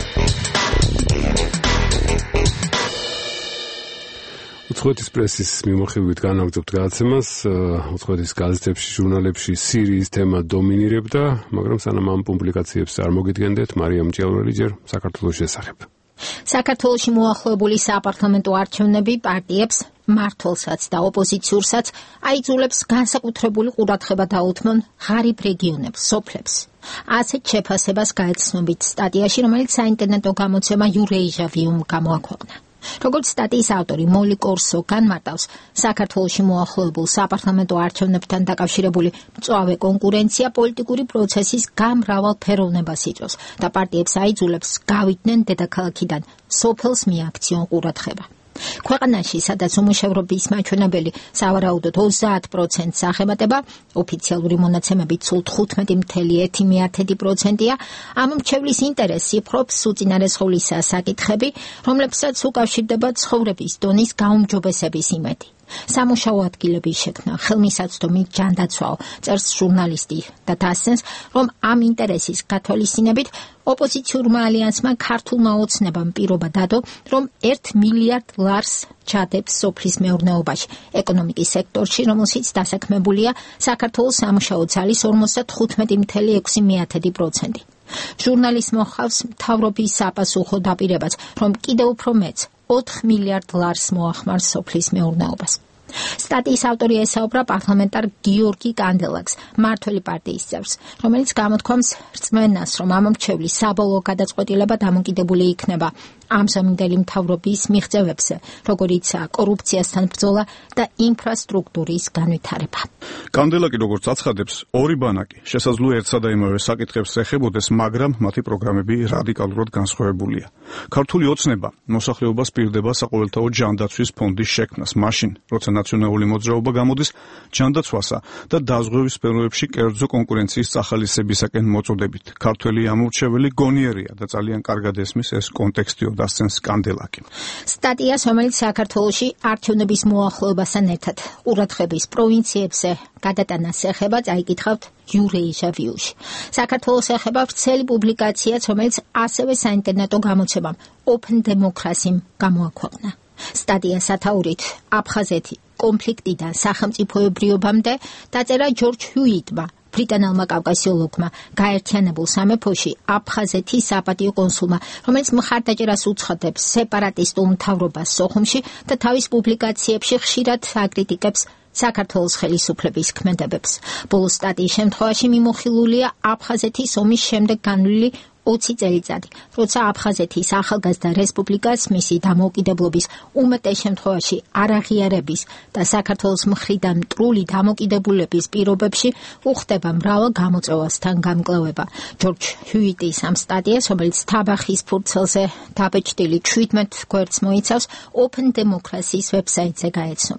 უცხოეთის პრესის მიმოხილვით განაგრძობთ გადაცემას, უცხოეთის გაზეთებში, ჟურნალებში სირიის თემა დომინირებდა, მაგრამ სანამ ამ პუბლიკაციებს წარმოგიდგენდეთ, მარიამ ჭიაურელი ჯერ საქართველოს შესახებ. საქართველოში მოახლოებული საპარლამენტო არჩევნები პარტიებს, მმართველსაც და ოპოზიციურსაც აიძულებს განსაკუთრებული ყურადღება დაუთმონ ღარიბ რეგიონებს, სოფლებს. ასეთ შეფასებას გაეცნობით სტატიაში, რომელიც საინტერნეტო გამოცემა Eurasia-vium გამოაქვეყნა. როგორც სტატიის ავტორი მოლი კორსო განმარტავს, საქართველოში მოახლოებულ საპარლამენტო არჩევნებთან დაკავშირებული მწვავე კონკურენცია პოლიტიკური პროცესის გამრავალფეროვნებას იწვევს და პარტიებს აიძულებს გავიდნენ დედაქალაქიდან სოფელს მიაქციონ ყურადღება. ქვეყანაში, სადაც უმუშევრობის მაჩვენებელი სავარაუდოდ ოცდაათ პროცენტს აღემატება, ოფიციალური მონაცემებით სულ თხუთმეტი целых ერთი დесятых პროცენტია, ამ მრჩევლის ინტერესი ფრობს უწინარესხულისა საკითხები, რომლებსაც უკავშირდება ცხოვრების დონის გაუმჯობესების იმედი. სამუშაო ადგილების შექმნა, ხელმისაწვდომი ჯანდაცვაო, წერს ჟურნალისტი და დასცენს, რომ ამ ინტერესის გათვალისწინებით ოპოზიციურმა ალიანსმა ქართულმა ოცნებამ პირობა დადო, რომ ერთ მილიარდ ლარს ჩადებს სოფლის მეურნეობაში, ეკონომიკის სექტორში, რომელშიც დასაქმებულია საქართველოს სამუშაო ძალის ორმოცდათხუთმეტი целых ექვსი დесятых პროცენტი. ჟურნალისტს მოჰყავს მთავრობის საპასუხო დაპირებაც, რომ კიდევ უფრო მეც ოთხ მილიარდ ლარს მოახმარს სოფლის მეურნეობას. სტატიის ავტორი ესაუბრა პარლამენტარ გიორგი კანდელაკს, მმართველი პარტიის წევრს, რომელიც გამოთქვამს რწმენას, რომ ამ მრჩევლის საბოლოო გადაწყვეტილება დამოკიდებული იქნება ამჟამინდელი მთავრობის მიღწევებზე, როგორიცაა კორუფციასთან ბრძოლა და ინფრასტრუქტურის განვითარება. კანდელაკი როგორც აცხადებს, ორი ბანაკი შესაძლოა ერთსა და იმავე საკითხებს ეხებოდეს, მაგრამ მათი პროგრამები რადიკალურად განსხვავებულია. ქართული ოცნება მოსახლეობას პირდება საყოველთაო ჯანდაცვის ფონდის შექმნას, მაშინ, როცა ნაციონალური მოძრაობა გამოდის ჯანდაცვასა და დაზღვევის სფეროებში კერძო კონკურენციის წახალისებისაკენ მოწოდებით. ქართველი ამორჩეველი გონიერია და ძალიან კარგად ესმის ეს კონტექსტიო დასცენს კანდელაკი. სტატიას, რომელიც საქართველოში არჩევნების მოახლოებასთან ერთად ყურადღების პროვინციებზე გადატანას ეხება, წაიკითხავთ Eurasia-vium-ში. საქართველოს ეხება ვრცელი პუბლიკაციაც, რომელიც ასევე საინტერნეტო გამოცემამ Open Democracy-მ გამოაქვეყნა. სტატია სათაურით აფხაზეთი კონფლიქტიდან სახელმწიფოებრიობამდე დაწერა ჯორჯ ჰიუიტმა, ბრიტანელმა კავკასიოლოგმა, გაერთიანებულ სამეფოში აფხაზეთის საპატიო კონსულმა, რომელიც მხარდაჭერას უცხადებს სეპარატისტულ მთავრობას სოხუმში და თავის პუბლიკაციებში ხშირად აკრიტიკებს საქართველოს ხელისუფლების ქმედებებს. ბოლო სტატიის შემთხვევაში მიმოხილულია აფხაზეთის ომის შემდეგ განვლილი ოცი წელიწადი, როცა აფხაზეთის ახალგაზრდა რესპუბლიკას მისი დამოუკიდებლობის უმეტეს შემთხვევაში არაღიარების და საქართველოს მხრიდან მტრული დამოუკიდებლობის პირობებში უხდება მრავალ გამოწვევასთან გამკლევება. ჯორჯ ჰიუიტის ამ სტატიას, რომელიც თაბახის ფურცელზე დაბეჭდილი შვიდმეტ გვერდს მოიცავს, Open Democracy-ს ვებსაიტზე გაეცნობით.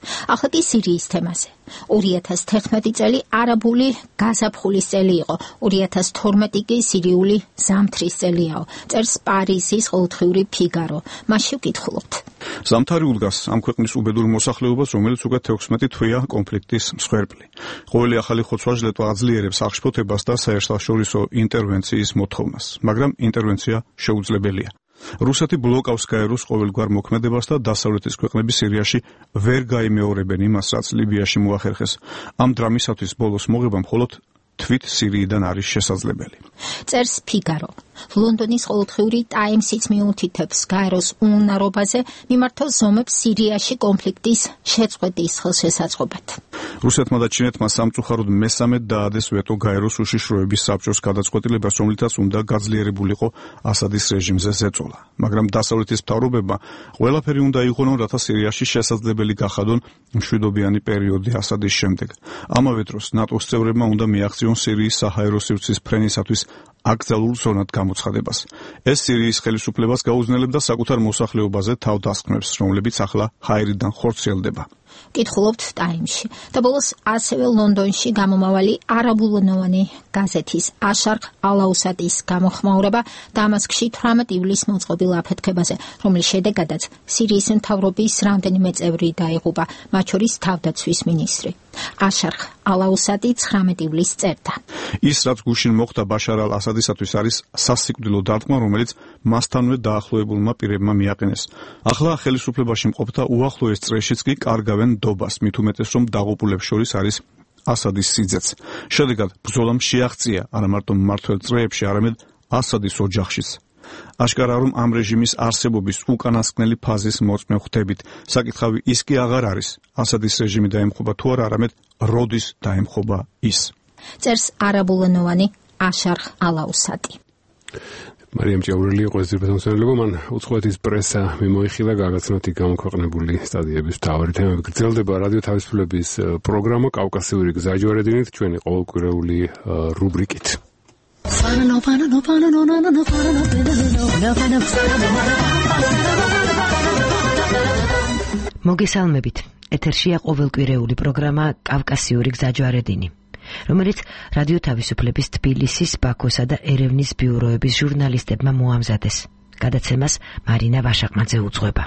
ახლა კი სირიის თემაზე. ორი ათას თერთმეტი წელი არაბული გაზაფხულის წელი იყო, ორი ათას თორმეტი კი სირიული ზამთრის წელიაო. წერს პარიზის ყოველდღიური ფიგარო. მასში ვკითხულობთ. ზამთარი უდგას ამ ქვეყნის უბედურ მოსახლეობას, რომელიც უკვე თექვსმეტი თვეა კონფლიქტის მსხვერპლი. ყოველი ახალი ხოცვა ჟლეტვა აძლიერებს აღშფოთებას და საერთაშორისო ინტერვენციის მოთხოვნას, მაგრამ ინტერვენცია შეუძლებელია. რუსეთი ბლოკავს გაეროს ყოველგვარ მოქმედებას და დასავლეთის ქვეყნები სირიაში ვერ გაიმეორებენ იმას, რაც ლიბიაში მოახერხეს. ამ დრამისათვის ბოლოს მოღება მხოლოდ თვით სირიიდან არის შესაძლებელი. წერს ფიგარო. ლონდონის ყოველდღიური ტაიმსიც მიუთითებს გაეროს უნარობაზე მიმართო ზომებს სირიაში კონფლიქტის შეწყვეტის ხელშესაწყობად. რუსეთმა და ჩინეთმა სამწუხაროდ მესამედ დაადეს ვეტო გაეროს უშიშროების საბჭოს გადაწყვეტილებას, რომლითაც უნდა გაძლიერებულიყო ასადის რეჟიმზე ზეწოლა. მაგრამ დასავლეთის მთავრობებმა ყველაფერი უნდა იღონონ, რათა სირიაში შესაძლებელი გახადონ მშვიდობიანი პერიოდი ასადის შემდეგ. ამავე დროს ნატოს წევრებმა უნდა მიაღწიონ სირიის საჰაერო სივრცის ფრენისათვის აკრძალულ ზონად გამოცხადებას. ეს სირიის ხელისუფლებას გაუძნელებდა საკუთარ მოსახლეობაზე თავდასხმებს, რომლებიც ახლა ჰაერიდან ხორციელდება. კითხულობთ ტაიმში. და ბოლოს ასევე ლონდონში გამომავალი არაბულენოვანი გაზეთის აშარხ ალაუსატის გამოხმაურება დამასკში თვრამეტ ივლისს მოწყობილ აფეთქებაზე, რომლის შედეგადაც სირიის მთავრობის რამდენიმე წევრი დაიღუპა, მათ შორის თავდაცვის მინისტრი. აშარხ ალაუსატი ცხრამეტ ივლისს წერდა. ის, რაც გუშინ მოხდა ბაშარ ალ-ასადისათვის, არის სასიკვდილო დარტყმა, რომელიც მასთანვე დაახლოებულმა პირებმა მიაყენეს. ახლა ხელისუფლებაში მყოფთა უახლოეს წრეშიც კი კარგავენ დობას, მით უმეტეს რომ დაღუპულებს შორის არის ასადის სიძეც. შედეგად ბრძოლამ შეაღწია არა მარტო მმართველ წრეებში, არამედ ასადის ოჯახშიც. აშკარაა, რომ ამ რეჟიმის არსებობის უკანასკნელი ფაზის მოწმე ხვდებით. საკითხავი ის კი აღარ არის, ასადის რეჟიმი დაემხობა თუ არა, არამედ როდის დაემხობა ის. წერს არაბულენოვანი აშარხ ალაუსატი. მარიამ ჭაურელი იყო ეს ძირფეთმცემლობა, მან უცხოეთის პრესა მიმოიხილა გაგაცნოთ იქ გამოქვეყნებული სტატიების მთავარი თემები. გრძელდება რადიო თავისუფლების პროგრამა კავკასიური გზაჯვარედინით, ჩვენი ყოველკვირეული რუბრიკით. მოგესალმებით. ეთერშია ყოველკვირეული პროგრამა კავკასიური გზაჯვარედინი, რომელიც რადიო თავისუფლების თბილისის, ბაქოსა და ერევნის ბიუროების ჟურნალისტებმა მოამზადეს. გადაცემას მარინა ვაშაყმაძე უძღვება.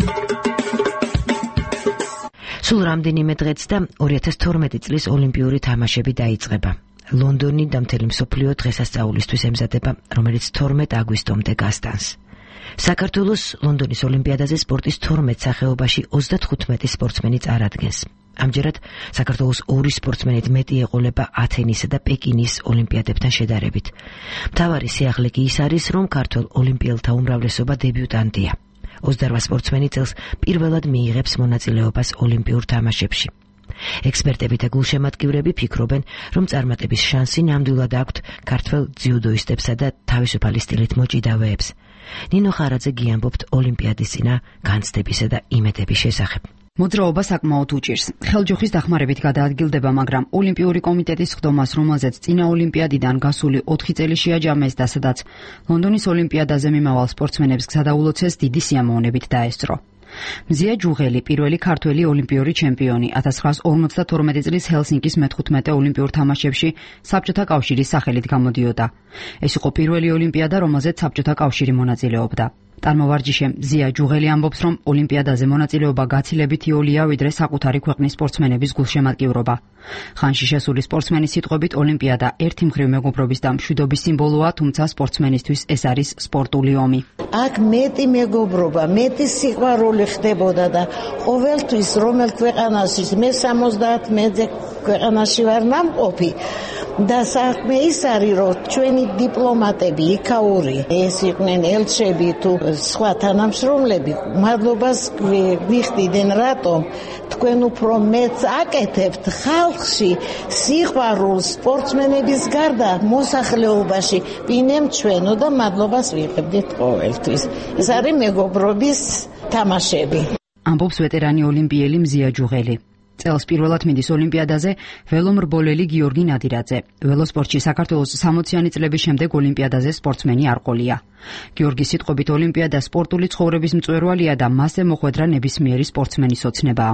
სულ რამდენიმე დღეც და ორი ათას თორმეტი წლის ოლიმპიური თამაშები დაიწყება. ლონდონი და მთელი მსოფლიო დღესასწაულისთვის ემზადება, რომელიც თორმეტ აგვისტომდე გასტანს. საქართველოს ლონდონის ოლიმპიადაზე სპორტის თორმეტ სახეობაში ოცდათხუთმეტი სპორტსმენი წარადგენს. ამჯერად საქართველოს ორი სპორტსმენით მეტი ეყოლება ათენისა და პეკინის ოლიმპიადებთან შედარებით. მთავარი სიახლე კი ის არის, რომ ქართველ ოლიმპიელთა უმრავლესობა დებიუტანტია. ოცდაოთხ სპორტსმენი წელს პირველად მიიღებს მონაწილეობას ოლიმპიურ თამაშებში. ექსპერტები და გულშემატკივრები ფიქრობენ, რომ წარმატების შანსი ნამდვილად აქვთ ქართველ ძიუდოისტებსა და თავისუფალი სტილით მოჭიდავეებს. ნინო ხარაძე გიამბობთ ოლიმპიადის წინა განცდებისა და იმედების შესახებ. მოძრაობა საკმაოდ უჭირს. ხელჯოხის დახმარებით გადაადგილდება, მაგრამ ოლიმპიური კომიტეტის ხდომას, რომელზეც წინა ოლიმპიადიდან გასული ოთხი წელი შეაჯამეს და სადაც ლონდონის ოლიმპიადაზე მიმავალ სპორტსმენებს გზადაულოცეს, დიდი სიამოვნებით დაესწრო. მზია ჯუღელი, პირველი ქართველი ოლიმპიური ჩემპიონი, ათას ცხრაას ორმოცდათორმეტი წლის ჰელსინკის მეთერთმეტე ოლიმპიურ თამაშებში საბჭოთა კავშირის სახელით გამოდიოდა. ეს იყო პირველი ოლიმპიადა, რომელზეც საბჭოთა კავშირი მონაწილეობდა. წარმოვარჯიშე მზია ჯუღელი ამბობს, რომ ოლიმპიადაზე მონაწილეობა გაცილებით იოლია, ვიდრე საკუთარი ქვეყნის სპორტსმენების გულშემატკივრობა. ხანში შესული სპორტსმენის სიტყვებით, ოლიმპიადა ერთი მხრივ მეგობრობის და მშვიდობის სიმბოლოა, თუმცა სპორტსმენისთვის ეს არის სპორტული ომი. აქ მეტი მეგობრობა, მეტი სიყვარული ხდებოდა და ყოველთვის რომელ ქვეყანაშიც მე სამოცდაათ მეზე ქვეყანაში ვარ ნამყოფი და საქმე ის არის, რომ ჩვენი დიპლომატები, იქაური, ეს იყვნენ ელჩები თუ სხვა თანამშრომლები, მადლობას გვიხდიდნენ, რატომ თქვენ უფრო მეც აკეთებთ ხალხში სიყვარულს სპორტსმენების გარდა მოსახლეობაში, ვინემ ჩვენო და მადლობას ვიღებდით ყოველთვის. ეს არის მეგობრობის თამაშები. ამბობს ვეტერანი ოლიმპიელი მზია ჯუღელი. წელს პირველად მიდის ოლიმპიადაზე ველომრბოლელი გიორგი ნადირაძე. ველოსპორტში საქართველოს სამოციანი წლების შემდეგ ოლიმპიადაზე სპორტსმენი არ ყოლია. გიორგის სიტყვებით, ოლიმპიადა სპორტული ცხოვრების მწვერვალია და მასზე მოხვედრა ნებისმიერი სპორტსმენის ოცნებაა.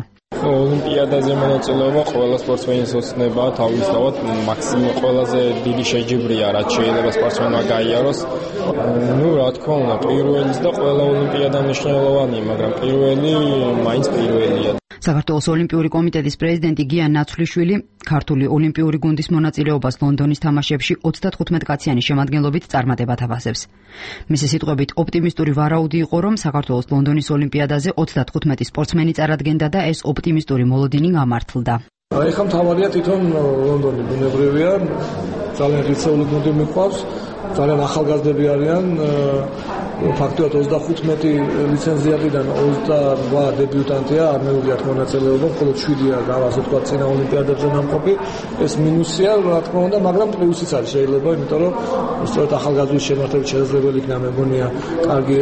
ოლიმპიადაზე მონაწილეობა ყველა სპორტსმენის ოცნება თავისთავად მაქსიმუმ ყველაზე დიდი შეჯიბრია, რაც შეიძლება სპორტსმენმა გაიაროს. ну, რა თქმა უნდა, პირველიც და ყველა ოლიმპიადა მნიშვნელოვანია, მაგრამ პირველი მაინც პირველია. საქართველოს ოლიმპიური კომიტეტის პრეზიდენტი გიან ნაცვლიშვილი ქართული ოლიმპიური გუნდის მონაწილეობას ლონდონის თამაშებში ოცდათხუთმეტ კაციანი შემადგენლობით წარმატებად აფასებს. მისი სიტყვებით, ოპტიმისტური ვარაუდი იყო, რომ საქართველოს ლონდონის ოლიმპიადაზე ოცდათხუთმეტი სპორტსმენი წარადგენდა და ეს ოპტიმისტური მოლოდინი გამართლდა. აი ხომ თავარია თვითონ ლონდონი ბუნებრივია, ძალიან რიცეული გუნდი მიყვავს, ძალიან ახალგაზრდები არიან, ფაქტობრივად ოცდათხუთმეტი ლიცენზიატიდან ოცდარვა დებიუტანტია, არ მეუღიათ მონაწილეობა, მხოლოდ შვიდია ასე ვთქვათ წინა ოლიმპიადებზე ნამყოფი. ეს მინუსია, რა თქმა უნდა, მაგრამ პლუსიც არის შეიძლება, იმიტომ რომ სწორედ ახალგაზრდობის შემართებით შესაძლებელი იქნება, მე მგონია, კარგი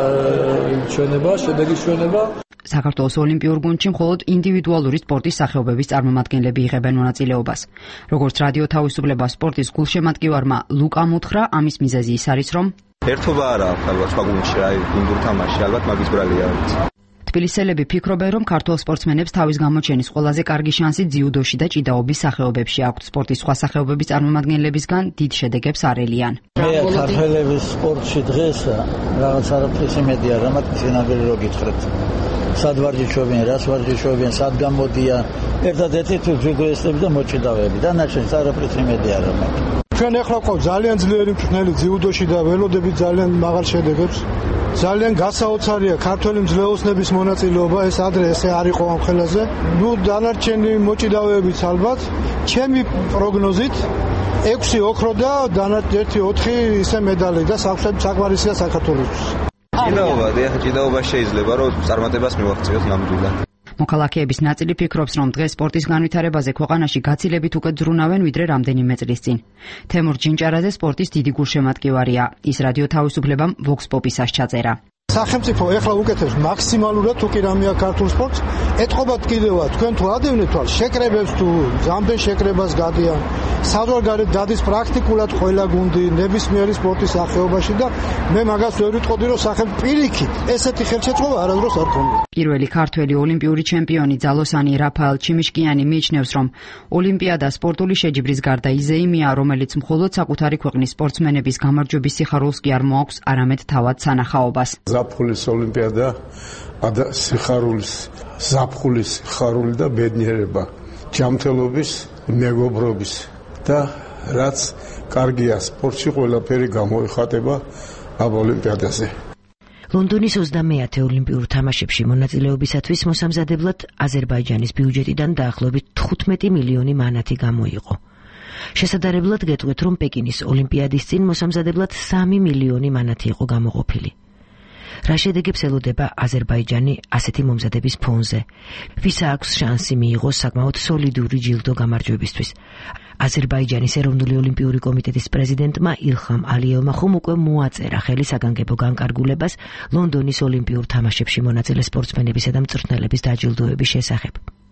ჩვენება, შედეგი ჩვენება. საქართველოს ოლიმპიურ გუნდში მხოლოდ ინდივიდუალური სპორტის სახეობების წარმომადგენლები იღებენ მონაწილეობას. როგორც რადიო თავისუფლება სპორტის გულშემატკივარმა ლუკამ უთხრა, ამის მიზეზი ის არის, რომ ერთობა არა აქვს ალბათ სხვა გუნდში, აი გუნდურ თამაში ალბათ მაგის ბრალია არის. თბილისელები ფიქრობენ, რომ ქართულ სპორტსმენებს თავის გამოჩენის ყველაზე კარგი შანსი ძიუდოში და ჭიდაობის სახეობებში აქვთ. სპორტის სხვა სახეობების წარმომადგენლებისგან დიდ შედეგებს არ ელიან. მე ქართველების სპორტში დღეს რაღაც არაფრის იმედი არ ამათ წინაგელი რო გითხრათ. სად ვარჯიშობენ, რას ვარჯიშობენ, სად გამოდიან. ერთადერთი ძიუდოისტები და მოჭიდავეები. დანარჩენს არაფრის იმედი არ ამათ. ჩვენ ახლა ყავ ძალიან ძლიერი მწვრთნელი ძიუდოში და ველოდებით ძალიან მაღალ შედეგებს. ძალიან გასაოცარია ქართველი მძლეოსნების მონაწილეობა, ეს ადრე ესე არ იყო ამ ხელაზე. ნუ დანარჩენი მოჭიდავეებიც ალბათ. ჩემი პროგნოზით ექვსი ოქრო და დანარჩენი ოთხი ისე медали და საკმარისია საქართველოსთვის. ჭიდაობა, ეხა ჭიდაობა შეიძლება რომ წარმატებას მივაღწიოთ ნამდვილად. მოქალაქეების ნაწილი ფიქრობს, რომ დღეს სპორტის განვითარებაზე ქვეყანაში გაცილებით უკეთ ზრუნავენ, ვიდრე რამდენიმე წლის წინ. თემურ ჯინჭარაძე სპორტის დიდი გულშემატკივარია. ის რადიო თავისუფლებამ Vox Pop-ისას ჩაწერა. სახელმწიფო ეხლა უკეთებს მაქსიმალურად თუ კი რამეა ქართულ სპორტს, ეთყობათ კიდევა თქვენ თუ ადევნეთ თვალს შეკრებებს თუ ზამბენ შეკრებას გადიან. საზღვარგარეთ დადის პრაქტიკულად ყველა გუნდი ნებისმიერი სპორტის სახეობაში და მე მაგას ვერ ვიტყოდი, რომ სახელმწიფო პირიქით ესეთი ხელშეწყობა არასდროს არ ქონია. პირველი ქართველი ოლიმპიური ჩემპიონი ძალოსანი რაფაელ ჩიმიშკიანი მიიჩნევს, რომ ოლიმპიადა სპორტული შეჯიბრის გარდა იზეიმია, რომელიც მხოლოდ საკუთარი ქვეყნის სპორტსმენების გამარჯვების სიხარულს კი არ მოაქვს, არამედ თავად სანახაობას. ზაფხულის ოლიმპიადა ადა სიხარულის, ზაფხულის სიხარული და ბედნიერება, ჯანმრთელობის, მეგობრობის და რაც კარგია სპორტში ყველაფერი გამოიხატება ამ ოლიმპიადაზე. ლონდონის ოცდამეათე ოლიმპიურ თამაშებში მონაწილეობისათვის მოსამზადებლად აზერბაიჯანის ბიუჯეტიდან დაახლოებით თხუთმეტი მილიონი მანათი გამოიყო. შესაძლებლად გეტყვით, რომ პეკინის ოლიმპიადის წინ მოსამზადებლად სამი მილიონი მანათი იყო გამოყოფილი. რა შედეგებს ელოდება აზერბაიჯანი ასეთი მომზადების ფონზე? ვის აქვს შანსი მიიღოს საკმაოდ სოლიდური ჯილდო გამარჯვებისთვის? აზერბაიჯანის ეროვნული ოლიმპიური კომიტეტის პრეზიდენტმა ილხამ ალიევმა ხომ უკვე მოაწერა ხელი საგანგებო განკარგულებას ლონდონის ოლიმპიურ თამაშებში მონაწილე სპორტსმენებისა და მწვრთნელების დაჯილდოების შესახებ.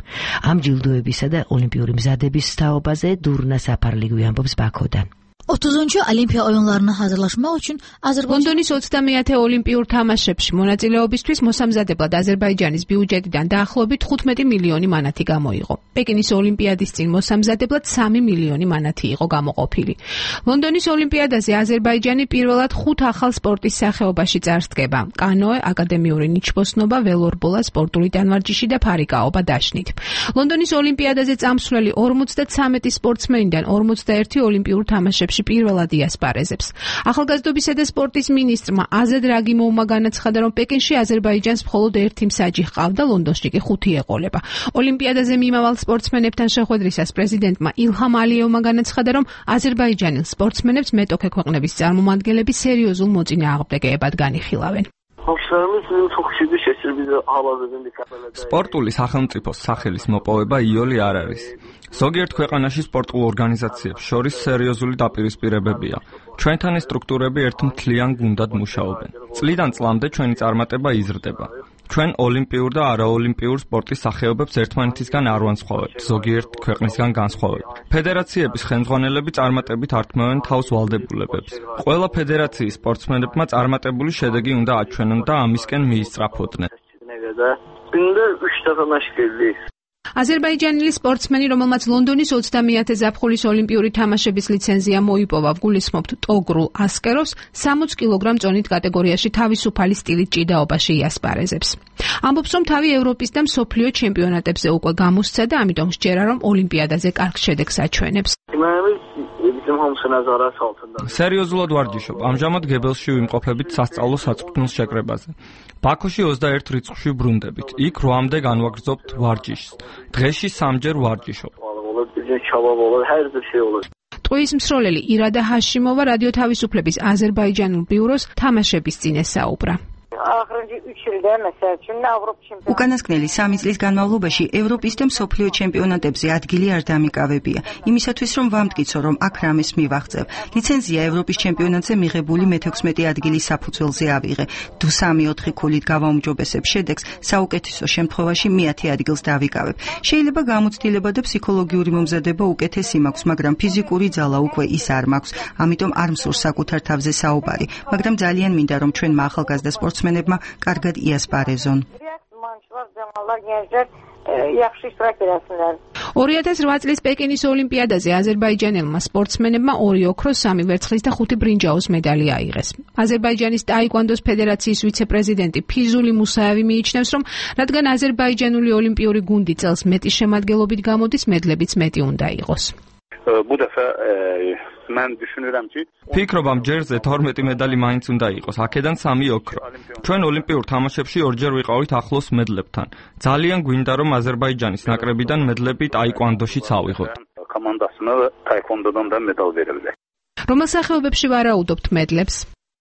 ამ ჯილდოებისა და ოლიმპიური მზადების თაობაზე Durna Saparligui ამბობს ბაქოდან. otuz Olimpiya oyunlarına hazırlaşmaq üçün Azərbaycan London'is ოცდამეათე ოლიმპიურ თამაშებში მონაწილეობისთვის მოსამზადებლად აზერბაიჯანის ბიუჯეტიდან დაახლოებით თხუთმეტი მილიონი მანათი გამოიყო. პეკინის ოლიმპიადის წინ მოსამზადებლად სამი მილიონი მანათი იყო გამოყოფილი. ლონდონის ოლიმპიადაზე აზერბაიჯანი პირველად ხუთ ახალ სპორტის სახეობაში წარსდგება: კანოე, აკადემიური ნიჩბოსნობა, ველორბოლა, სპორტული ტანვარჯიში და ფარიკაობა დაშნით. ლონდონის ოლიმპიადაზე წამსვლელი ორმოცდათვრამეტი სპორტსმენიდან ორმოცდაერთი ოლიმპიურ თამაშებში პირველად იასპარეზებს. ახალგაზრდობისა და სპორტის მინისტრმა აზად რაგიმოვმა განაცხადა, რომ პეკინში აზერბაიჯანს მხოლოდ ერთი მსაჯი ჰყავდა, ლონდონში კი ხუთი ეყოლება. ოლიმპიადაზე მიმავალ სპორტსმენებთან შეხვედრისას პრეზიდენტმა ილჰამ ალიევმა განაცხადა, რომ აზერბაიჯანელ სპორტსმენებს მეტოქე ქვეყნების წარმომადგენლები სერიოზულ მოწინააღმდეგეებად განიხილავენ. სპორტული სახელმწიფოს სახელის მოპოვება იოლი არ არის. ზოგიერთ ქვეყანაში სპორტულ ორგანიზაციებს შორის სერიოზული დაპირისპირებებია. ჩვენთან ეს სტრუქტურები ერთ მთლიან გუნდად მუშაობენ. წლიდან წლამდე ჩვენი წარმატება იზრდება. ჩვენ ოლიმპიურ და არაოლიმპიურ სპორტის სახეობებს ერთმანეთისგან არ ვანსხვავებთ, ზოგიერთ ქვეყნისგან განსხვავებთ. ფედერაციების ხელმძღვანელები წარმატებით ართმევენ თავს ვალდებულებებს. ყველა ფედერაციის სპორტსმენებმა წარმატებული შედეგი უნდა აჩვენონ და ამისკენ მიისწრაფოდნენ. აზერბაიჯანელი სპორტსმენი, რომელმაც ლონდონის ოცდამეათე ზაფხულის ოლიმპიური თამაშების ლიცენზია მოიპოვა, გულისხმობთ ტოგრულ ასკეროვს, სამოცი კილოგრამ წონით კატეგორიაში თავისუფალი სტილით ჭიდაობაში იასპარეზებს. ამბობს, რომ თავი ევროპის და მსოფლიო ჩემპიონატებზე უკვე გამოსცა და ამიტომ სჯერა, რომ ოლიმპიადაზე კარგ შედეგს აჩვენებს. სერიოზულად ვარჯიშობ. ამჟამად გებელში ვიმყოფებით სასწავლო საწვრთნოს შეკრებაზე. ბაქოში ოცდაერთ რიცხვში ბრუნდებით. იქ რვამდე განვაგრძობთ ვარჯიშს. დღეში სამჯერ ვარჯიშობ. ტყუის მსროლელი ირადა ჰაშიმოვა რადიო თავისუფლების აზერბაიჯანულ ბიუროს თამაშების წინ ესაუბრა. უკანასკნელი სამი წლის განმავლობაში ევროპის და მსოფლიო ჩემპიონატებზე ადგილი არ დამიკავებია. იმისათვის რომ ვამტკიცო, რომ აქ რამეს მივაღწევ. ლიცენზია ევროპის ჩემპიონატზე მიღებული მეთექვსმეტი ადგილის საფუძველზე ავიღე. თუ სამი ოთხი ქულით გავაუმჯობესებ შედეგს, საუკეთესო შემთხვევაში მეათე ადგილს დავიკავებ. შეიძლება გამოცდილება და ფსიქოლოგიური მომზადება უკეთესი მაქვს, მაგრამ ფიზიკური ძალა უკვე ის არ მაქვს. ამიტომ არ მსურს საკუთარ თავზე საუბარი, მაგრამ ძალიან მინდა რომ ჩვენმა ახალგაზრდა სპორტსმენებმა კარგად იასპარეზონ. ორი ათას რვა წლის პეკინის ოლიმპიადაზე აზერბაიჯანელმა სპორტსმენებმა ორი ოქროს, სამი ვერცხლის და ხუთი ბრინჯაოს მედალი აიღეს. აზერბაიჯანის ტაიკვანდოს ფედერაციის ვიცე-პრეზიდენტი ფიზული მუსაევი მიიჩნევს, რომ რადგან აზერბაიჯანული ოლიმპიური გუნდი წელს მეტი შემადგენლობით გამოდის, მედლებიც მეტი უნდა იყოს. ფიქრობ ამ ჯერზე თორმეტი მედალი მაინც უნდა იყოს, აქედან სამი ოქრო. ჩვენ ოლიმპიურ თამაშებში ორჯერ ვიყავით ახლოს მედლებთან. ძალიან გვინდა რომ აზერბაიჯანის ნაკრებიდან მედლები ტაიკვანდოშიც ავიღოთ. რომელ სახეობებში ვარაუდობთ მედლებს?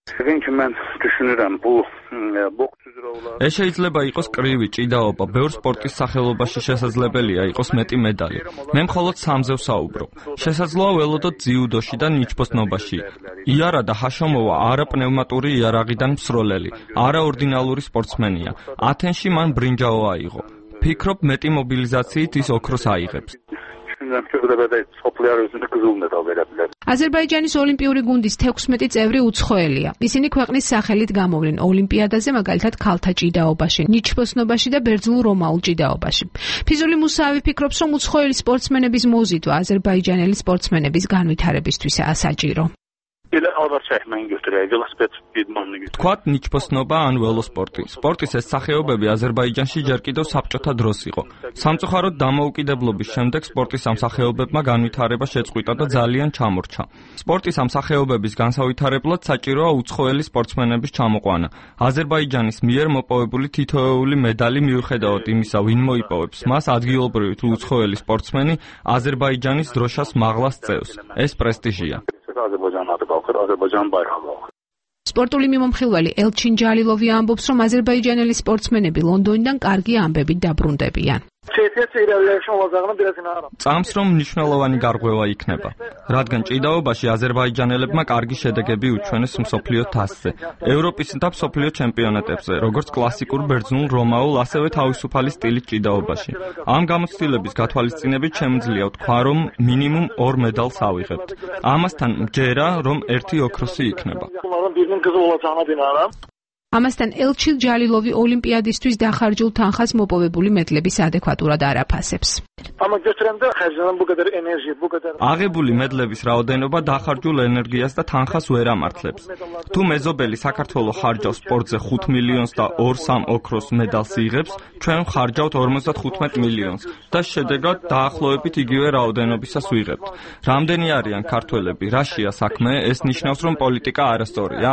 ეს შეიძლება იყოს კრივი, ჭიდაობა, ბევრ სპორტის სახეობაში შესაძლებელია იყოს მეტი მედალი. მე მხოლოდ სამზე ვსაუბრობ. შესაძლოა ველოდოთ ძიუდოში და ნიჩბოსნობაში. იარადა ჰაშიმოვა არაპნევმატური იარაღიდან მსროლელი, არაორდინალური სპორტსმენია. ათენში მან ბრინჯაო აიღო. ფიქრობ მეტი მობილიზაციით ის ოქროს აიღებს. აზერბაიჯანის ოლიმპიური გუნდის თექვსმეტი წევრი უცხოელია. ისინი ქვეყნის სახელით გამოვლენ ოლიმპიადაზე, მაგალითად ქალთა ჭიდაობაში, ნიჩბოსნობაში და ბერძნულ რომაულ ჭიდაობაში. ფიზული მუსაევი ფიქრობს, რომ უცხოელი სპორტსმენების მოზიდვა აზერბაიჯანელი სპორტსმენების განვითარებისთვისაა საჭირო. თქვათ ნიჩბოსნობა ან ველოსპორტი. სპორტის ეს სახეობები აზერბაიჯანში ჯერ კიდევ საბჭოთა დროს იყო. სამწუხაროდ დამოუკიდებლობის შემდეგ სპორტის ამ სახეობებმა განვითარება შეწყვიტა და ძალიან ჩამორჩა. სპორტის ამ სახეობების განსავითარებლად საჭიროა უცხოელი სპორტსმენების ჩამოყვანა. აზერბაიჯანის მიერ მოპოვებული თითოეული მედალი მიუხედავად იმისა, ვინ მოიპოვებს მას, ადგილობრივი თუ უცხოელი სპორტსმენი აზერბაიჯანის დროშას მაღლას წევს. ეს პრესტიჟია. სპორტული მიმომხილველი ელჩინ ჯალილოვი ამბობს, რომ აზერბაიჯანელი სპორტსმენები ლონდონიდან კარგი ამბებით დაბრუნდებიან. წამს რომ მნიშვნელოვანი გარღვევა იქნება, რადგან ჭიდაობაში აზერბაიჯანელებმა კარგი შედეგები უჩვენეს მსოფლიო თასზე, ევროპის და მსოფლიო ჩემპიონატებზე, როგორც კლასიკურ ბერძნულ, რომაულ, ასევე თავისუფალი სტილის ჭიდაობაში. ამ გამოცდილების გათვალისწინებით შემიძლია ვთქვა, რომ მინიმუმ ორ მედალს ავიღებთ. ამასთან მჯერა, რომ ერთი ოქროსი იქნება. ამასთან ელჩილ ჯალილოვი ოლიმპიადისთვის დახარჯულ თანხას მოპოვებული მედლების ადეკვატურად არ აფასებს. აღებული მედლების რაოდენობა დახარჯულ ენერგიას და თანხას ვერ ამართლებს. თუ მეზობელი საქართველოს ხარჯავს სპორტზე ხუთ მილიონს და ორ-სამ ოქროს მედალს იღებს, ჩვენ ხარჯავთ ორმოცდახუთმეტ მილიონს და შედეგად დაახლოებით იგივე რაოდენობისას ვიღებთ. რამდენი არიან ქართველები? რაშია საქმე? ეს ნიშნავს, რომ პოლიტიკა არასწორია?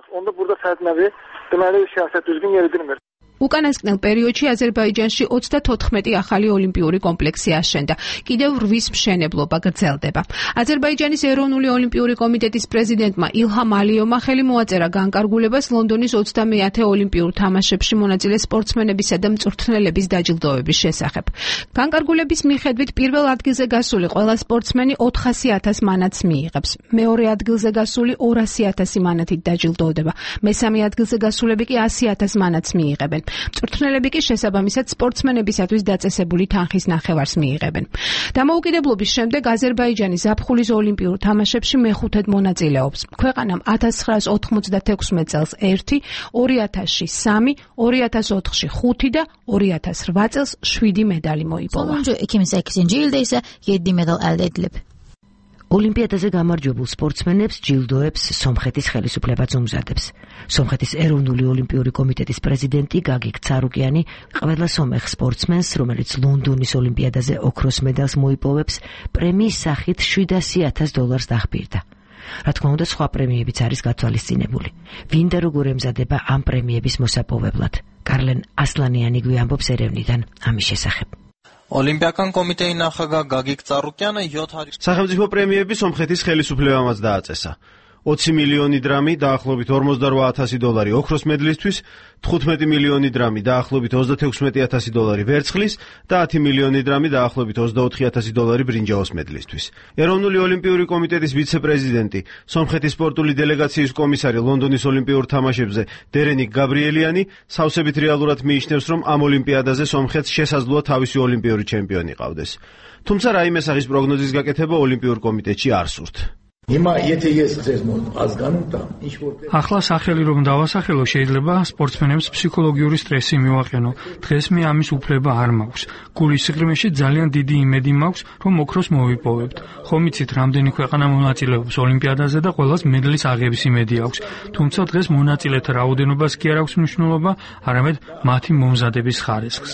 უკანასკნელ პერიოდში აზერბაიჯანში ოცდათოთხმეტი ახალი ოლიმპიური კომპლექსი აშენდა. კიდევ რვის მშენებლობა გრძელდება. აზერბაიჯანის ეროვნული ოლიმპიური კომიტეტის პრეზიდენტმა ილჰამ ალიევმა ხელი მოაწერა განკარგულებას ლონდონის ოცდამეათე ოლიმპიურ თამაშებში მონაწილე სპორტსმენებისა და მწვრთნელების დაჯილდოების შესახებ. განკარგულების მიხედვით პირველ ადგილზე გასული ყველა სპორტსმენი ოთხასი ათას მანათს მიიღებს. მეორე ადგილზე გასული ორასი ათასი მანათით დაჯილდოვდება. მესამე ადგილზე გასულები კი ასი ათას მანათს მიიღებენ. მწვრთნელები კი შესაბამისად სპორტსმენებისათვის დაწესებული თანხის ნახევარს მიიღებენ. დამოუკიდებლობის შემდეგ აზერბაიჯანი ზაფხულის ოლიმპიურ თამაშებში მეხუთედ მონაწილეობს. ქვეყანამ ათას ცხრაას ოთხმოცდათექვსმეტ წელს ერთი, ორი ათასში სამი, ორი ათას ოთხში ხუთი და ორი ათას რვა წელს შვიდი medali მოიპოვა. Sonuncu iki bin sekizinci yılda ise yedi medal elde edilip. ოლიმპიადაზე გამარჯვებულ სპორტსმენებს ჯილდოებს სომხეთის ხელისუფლებაც უმზადებს. სომხეთის ეროვნული ოლიმპიური კომიტეტის პრეზიდენტი გაგիկ ცარუკიანი ყველა სომეხ სპორტსმენს, რომელიც ლონდონის ოლიმპიადაზე ოქროს მედალს მოიპოვებს, პრემიის სახით შვიდასი ათას დოლარს დახბირდა. რა თქმა უნდა, სხვა პრემიებიც არის გათვალისწინებული. ვინ და როგორ ემზადება ამ პრემიების მოსაპოვებლად? კარლენ ასლანიანი გვიამბობს ერევნიდან ამის შესახებ. ოლიმპიական კომიტეტი նախագահ Գագիկ Ծառուկյանը յոթ სახელმწიფო პრემიები სომხეთის ხელისუფლებამაც დააწესა. ოცი მილიონი დრამი, დაახლოებით ორმოცდარვა ათასი დოლარი ოქროს მედლისთვის, თხუთმეტი მილიონი დრამი, დაახლოებით ოცდათექვსმეტი ათასი დოლარი ვერცხლის და ათი მილიონი დრამი, დაახლოებით ოცდაოთხი ათასი დოლარი ბრინჯაოს მედლისთვის. ეროვნული ოლიმპიური კომიტეტის ვიცე-პრეზიდენტი, სომხეთის სპორტული დელეგაციის კომისარი ლონდონის ოლიმპიურ თამაშებზე დერენიკ გაბრიელიანი სავსებით რეალურად მიიჩნევს, რომ ამ ოლიმპიადაზე სომხეთს შესაძლოა თავისი ოლიმპიური ჩემპიონი ყავდეს. თუმცა რაიმე სახის პროგნოზის გაკეთება ოლიმპიურ კომიტეტში არ სურთ. ახლა სახელი რომ დავასახელო, შეიძლება სპორტსმენებს ფსიქოლოგიური სტრესი მივაყენო. დღეს მე ამის უფლება არ მაქვს. გულის სიღრმეში ძალიან დიდი იმედი მაქვს, რომ ოქროს მოვიპოვებთ. ხომ იცით, რამდენი ქვეყანა მონაწილეობს ოლიმპიადაზე და ყველას მედლის აღების იმედი აქვს. თუმცა დღეს მონაწილეთა რაოდენობას კი არ აქვს მნიშვნელობა, არამედ მათი მომზადების ხარისხს.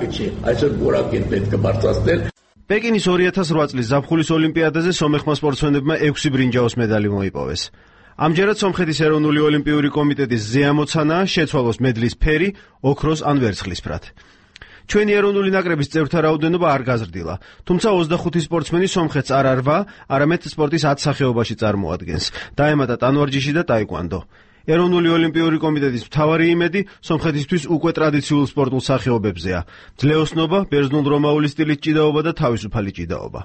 პეკინის ორი ათას რვა წლის ზაფხულის ოლიმპიადაზე სომეხმა სპორტსმენებმა ექვსი ბრინჯაოს მედალი მოიპოვეს. ამჯერად სომხეთის ეროვნული ოლიმპიური კომიტეტის ზეამოცანაა შეცვალოს მედლის ფერი, ოქროს ან ვერცხლის ფრად. ჩვენი ეროვნული ნაკრების წევრთა რაოდენობა არ გაზრდილა, თუმცა ოცდახუთი სპორტსმენი სომხეთს არა რვა, არამედ სპორტის ათ სახეობაში წარმოადგენს. დაემატა ტანვარჯიში და ტაიკვანდო. ეროვნული ოლიმპიური კომიტეტის მთავარი იმედი სომხეთისთვის უკვე ტრადიციულ სპორტულ სახეობებზეა. ძლეოსნობა, ბერძნულ-რომაული სტილის ჭიდაობა და თავისუფალი ჭიდაობა.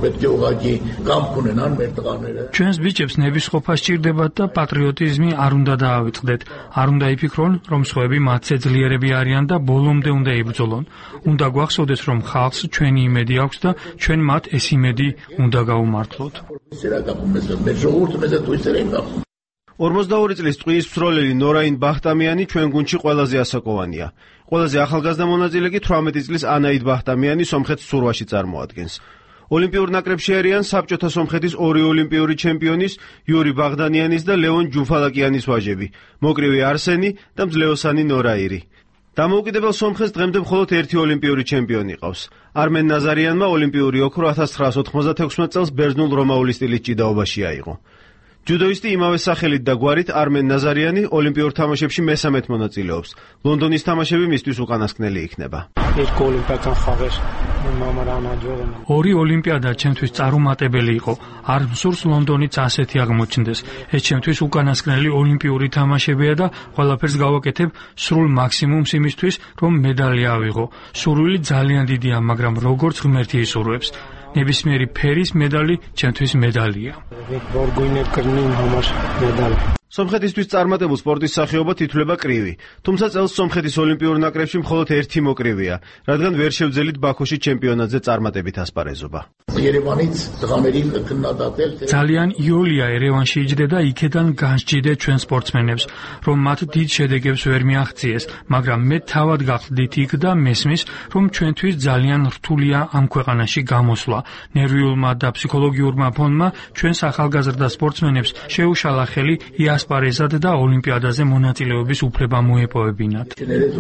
ჩვენს ბიჭებს ნებისყოფა სჭირდებათ და პატრიოტიზმი არ უნდა დაავიწყდეთ. არ უნდა იფიქრონ, რომ სხვები მათზე ძლიერები არიან და ბოლომდე უნდა იბრძოლონ. უნდა გვახსოვდეს, რომ ხალხს ჩვენი იმედი აქვს და ჩვენ მათ ეს იმედი უნდა გავუმართლოთ. ორმოცდაორი წლის ტყვიის მსროლელი ნორაინ ბახტამიანი ჩვენ გუნდში ყველაზე ასაკოვანია. ყველაზე ახალგაზრდა მონაწილე კი თვრამეტი წლის ანაიდ ბახტამიანი სომხეთს ცურვაში წარმოადგენს. ოლიმპიურ ნაკრებში არიან საბჭოთა სომხეთის ორი ოლიმპიური ჩემპიონის იური ბაღდანიანის და ლეონ ჯუფალაკიანის ვაჟები, მოკრივი არსენი და მძლეოსანი ნორაირი. დამოუკიდებელ სომხეთს დღემდე მხოლოდ ერთი ოლიმპიური ჩემპიონი ყავს. არმენ ნაზარიანმა ოლიმპიური ოქრო ათას ცხრაას ოთხმოცდათექვსმეტ წელს ბერძნულ-რომაული სტილის ჭიდაობაში აიღო. ჯუდოისტი იმავე სახელით და გვარით არმენ ნაზარიანი ოლიმპიურ თამაშებში მესამედ მონაწილეობს. ლონდონის თამაშები მისთვის უკანასკნელი იქნება. ორი ოლიმპიადა ჩემთვის წარუმატებელი იყო. არ მსურს ლონდონიც ასეთი აღმოჩნდეს. ეს ჩემთვის უკანასკნელი ოლიმპიური თამაშებია და ყველაფერს გავაკეთებ სრულ მაქსიმუმს იმისთვის, რომ მედალი ავიღო. სურვილი ძალიან დიდია, მაგრამ როგორც ღმერთი ისურვებს. ნებისმიერი ფერის მედალი ჩემთვის მედალია. სომხეთისთვის წარმატებულ სპორტის სახეობად ითვლება კრივი, თუმცა წელს სომხეთის ოლიმპიურ ნაკრებში მხოლოდ ერთი მოკრივია, რადგან ვერ შევძელით ბაქოში ჩემპიონატზე წარმატებით ასპარეზობა. ძალიან იოლია ერევანში იჯდე და იქედან განსჯიდე ჩვენ სპორტსმენებს, რომ მათ დიდ შედეგებს ვერ მიაღწიეს, მაგრამ მე თავად გახლდით იქ და მესმის, რომ ჩვენთვის ძალიან რთულია ამ ქვეყანაში გამოსვლა. ნერვიულმა და ფსიქოლოგიურმა ფონმა ჩვენს ახალგაზრდა სპორტსმენებს შეუშალა ხელი იასპარეზად და ოლიმპიადაზე მონაწილეობის უფლება მოეპოვებინათ.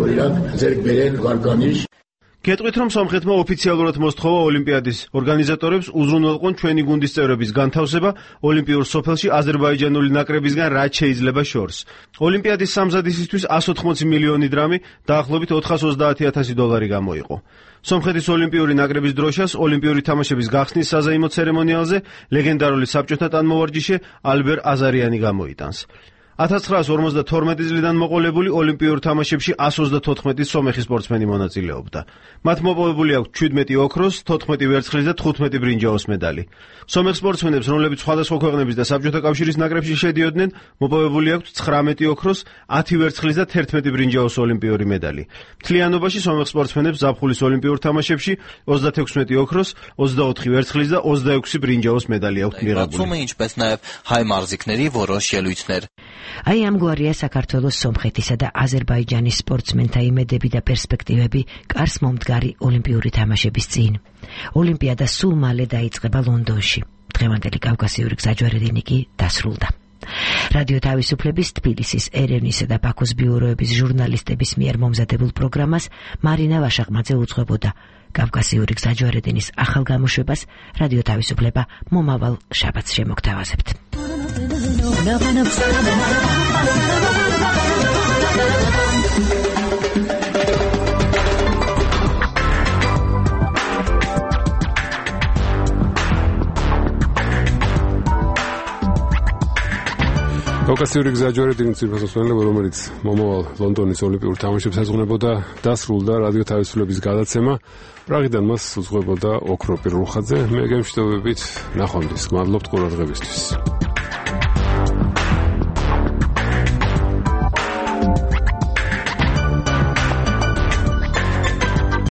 გეტყვით, რომ სომხეთმა ოფიციალურად მოსთხოვა ოლიმპიადის ორგანიზატორებს უზრუნველყონ ჩვენი გუნდის წევრების განთავსება ოლიმპიურ სოფელში აზერბაიჯანული ნაკრებისგან რაც შეიძლება შორს. ოლიმპიადის სამზადისისთვის εκατს ოთხმოცი მილიონი დრამი, დაახლოებით ოთხას ოცდაათი ათასი დოლარი გამოიყო. სომხეთის ოლიმპიური ნაკრების დროშას ოლიმპიური თამაშების გახსნის საზეიმო ცერემონიალზე ლეგენდარული საბჭოთა ტანმოვარჯიშე ალბერ აზარიანი გამოიტანს. ათას ცხრაას ორმოცდათორმეტი წლიდან მოყოლებული ოლიმპიურ თამაშებში εκατს ოცდათოთხმეტი სომეხი სპორტსმენი მონაწილეობდა. მათ მოპოვებული აქვს ჩვიდმეტი ოქროს, თოთხმეტი ვერცხლის და თხუთმეტი ბრინჯაოს медали. სომეხ სპორტსმენებს, რომლებიც სხვადასხვა ქვეყნების და საბჭოთა კავშირის ნაკრებში შედიოდნენ, მოპოვებული აქვს ცხრამეტი ოქროს, ათი ვერცხლის და თერთმეტი ბრინჯაოს ოლიმპიური медали. მთლიანობაში სომეხ სპორტსმენებს ზაფხულის ოლიმპიურ თამაშებში ოცდათექვსმეტი ოქროს, ოცდაოთხი ვერცხლის და ოცდაექვსი ბრინჯაოს медали აქვს მიღებული. ինչպես նաև հայ մարզիկների որոշ ելույթներ. აი ამგვარია საქართველოს, სომხეთისა და აზერბაიჯანის სპორტსმენთა იმედები და პერსპექტივები კარს მომდგარი ოლიმპიური თამაშების წინ. ოლიმპიადა სულ მალე დაიწყება ლონდონში. დღევანდელი კავკასიური გზაჯვარედინი კი დასრულდა. რადიო თავისუფლების თბილისის, ერევნისა და ბაქოს ბიუროების ჟურნალისტების მიერ მომზადებულ პროგრამას მარინა ვაშაყმაძე უძღვებოდა. კავკასიური გზაჯვარედინის ახალ გამოშვებას რადიო თავისუფლება მომავალ შაბათს შემოგთავაზებთ. კავკასიური გზაჯვარედინის ძირფასმცემლობა, რომელიც მომავალ ლონდონის ოლიმპიურ თამაშებს ეძღვნებოდა, დასრულდა. რადიო თავისუფლების გადაცემა პრაღიდან მას უძღვებოდა ოქროპირ რუხაძე. მე გემშვიდობებით, ნახვამდის. გმადლობთ ყურადღებისთვის.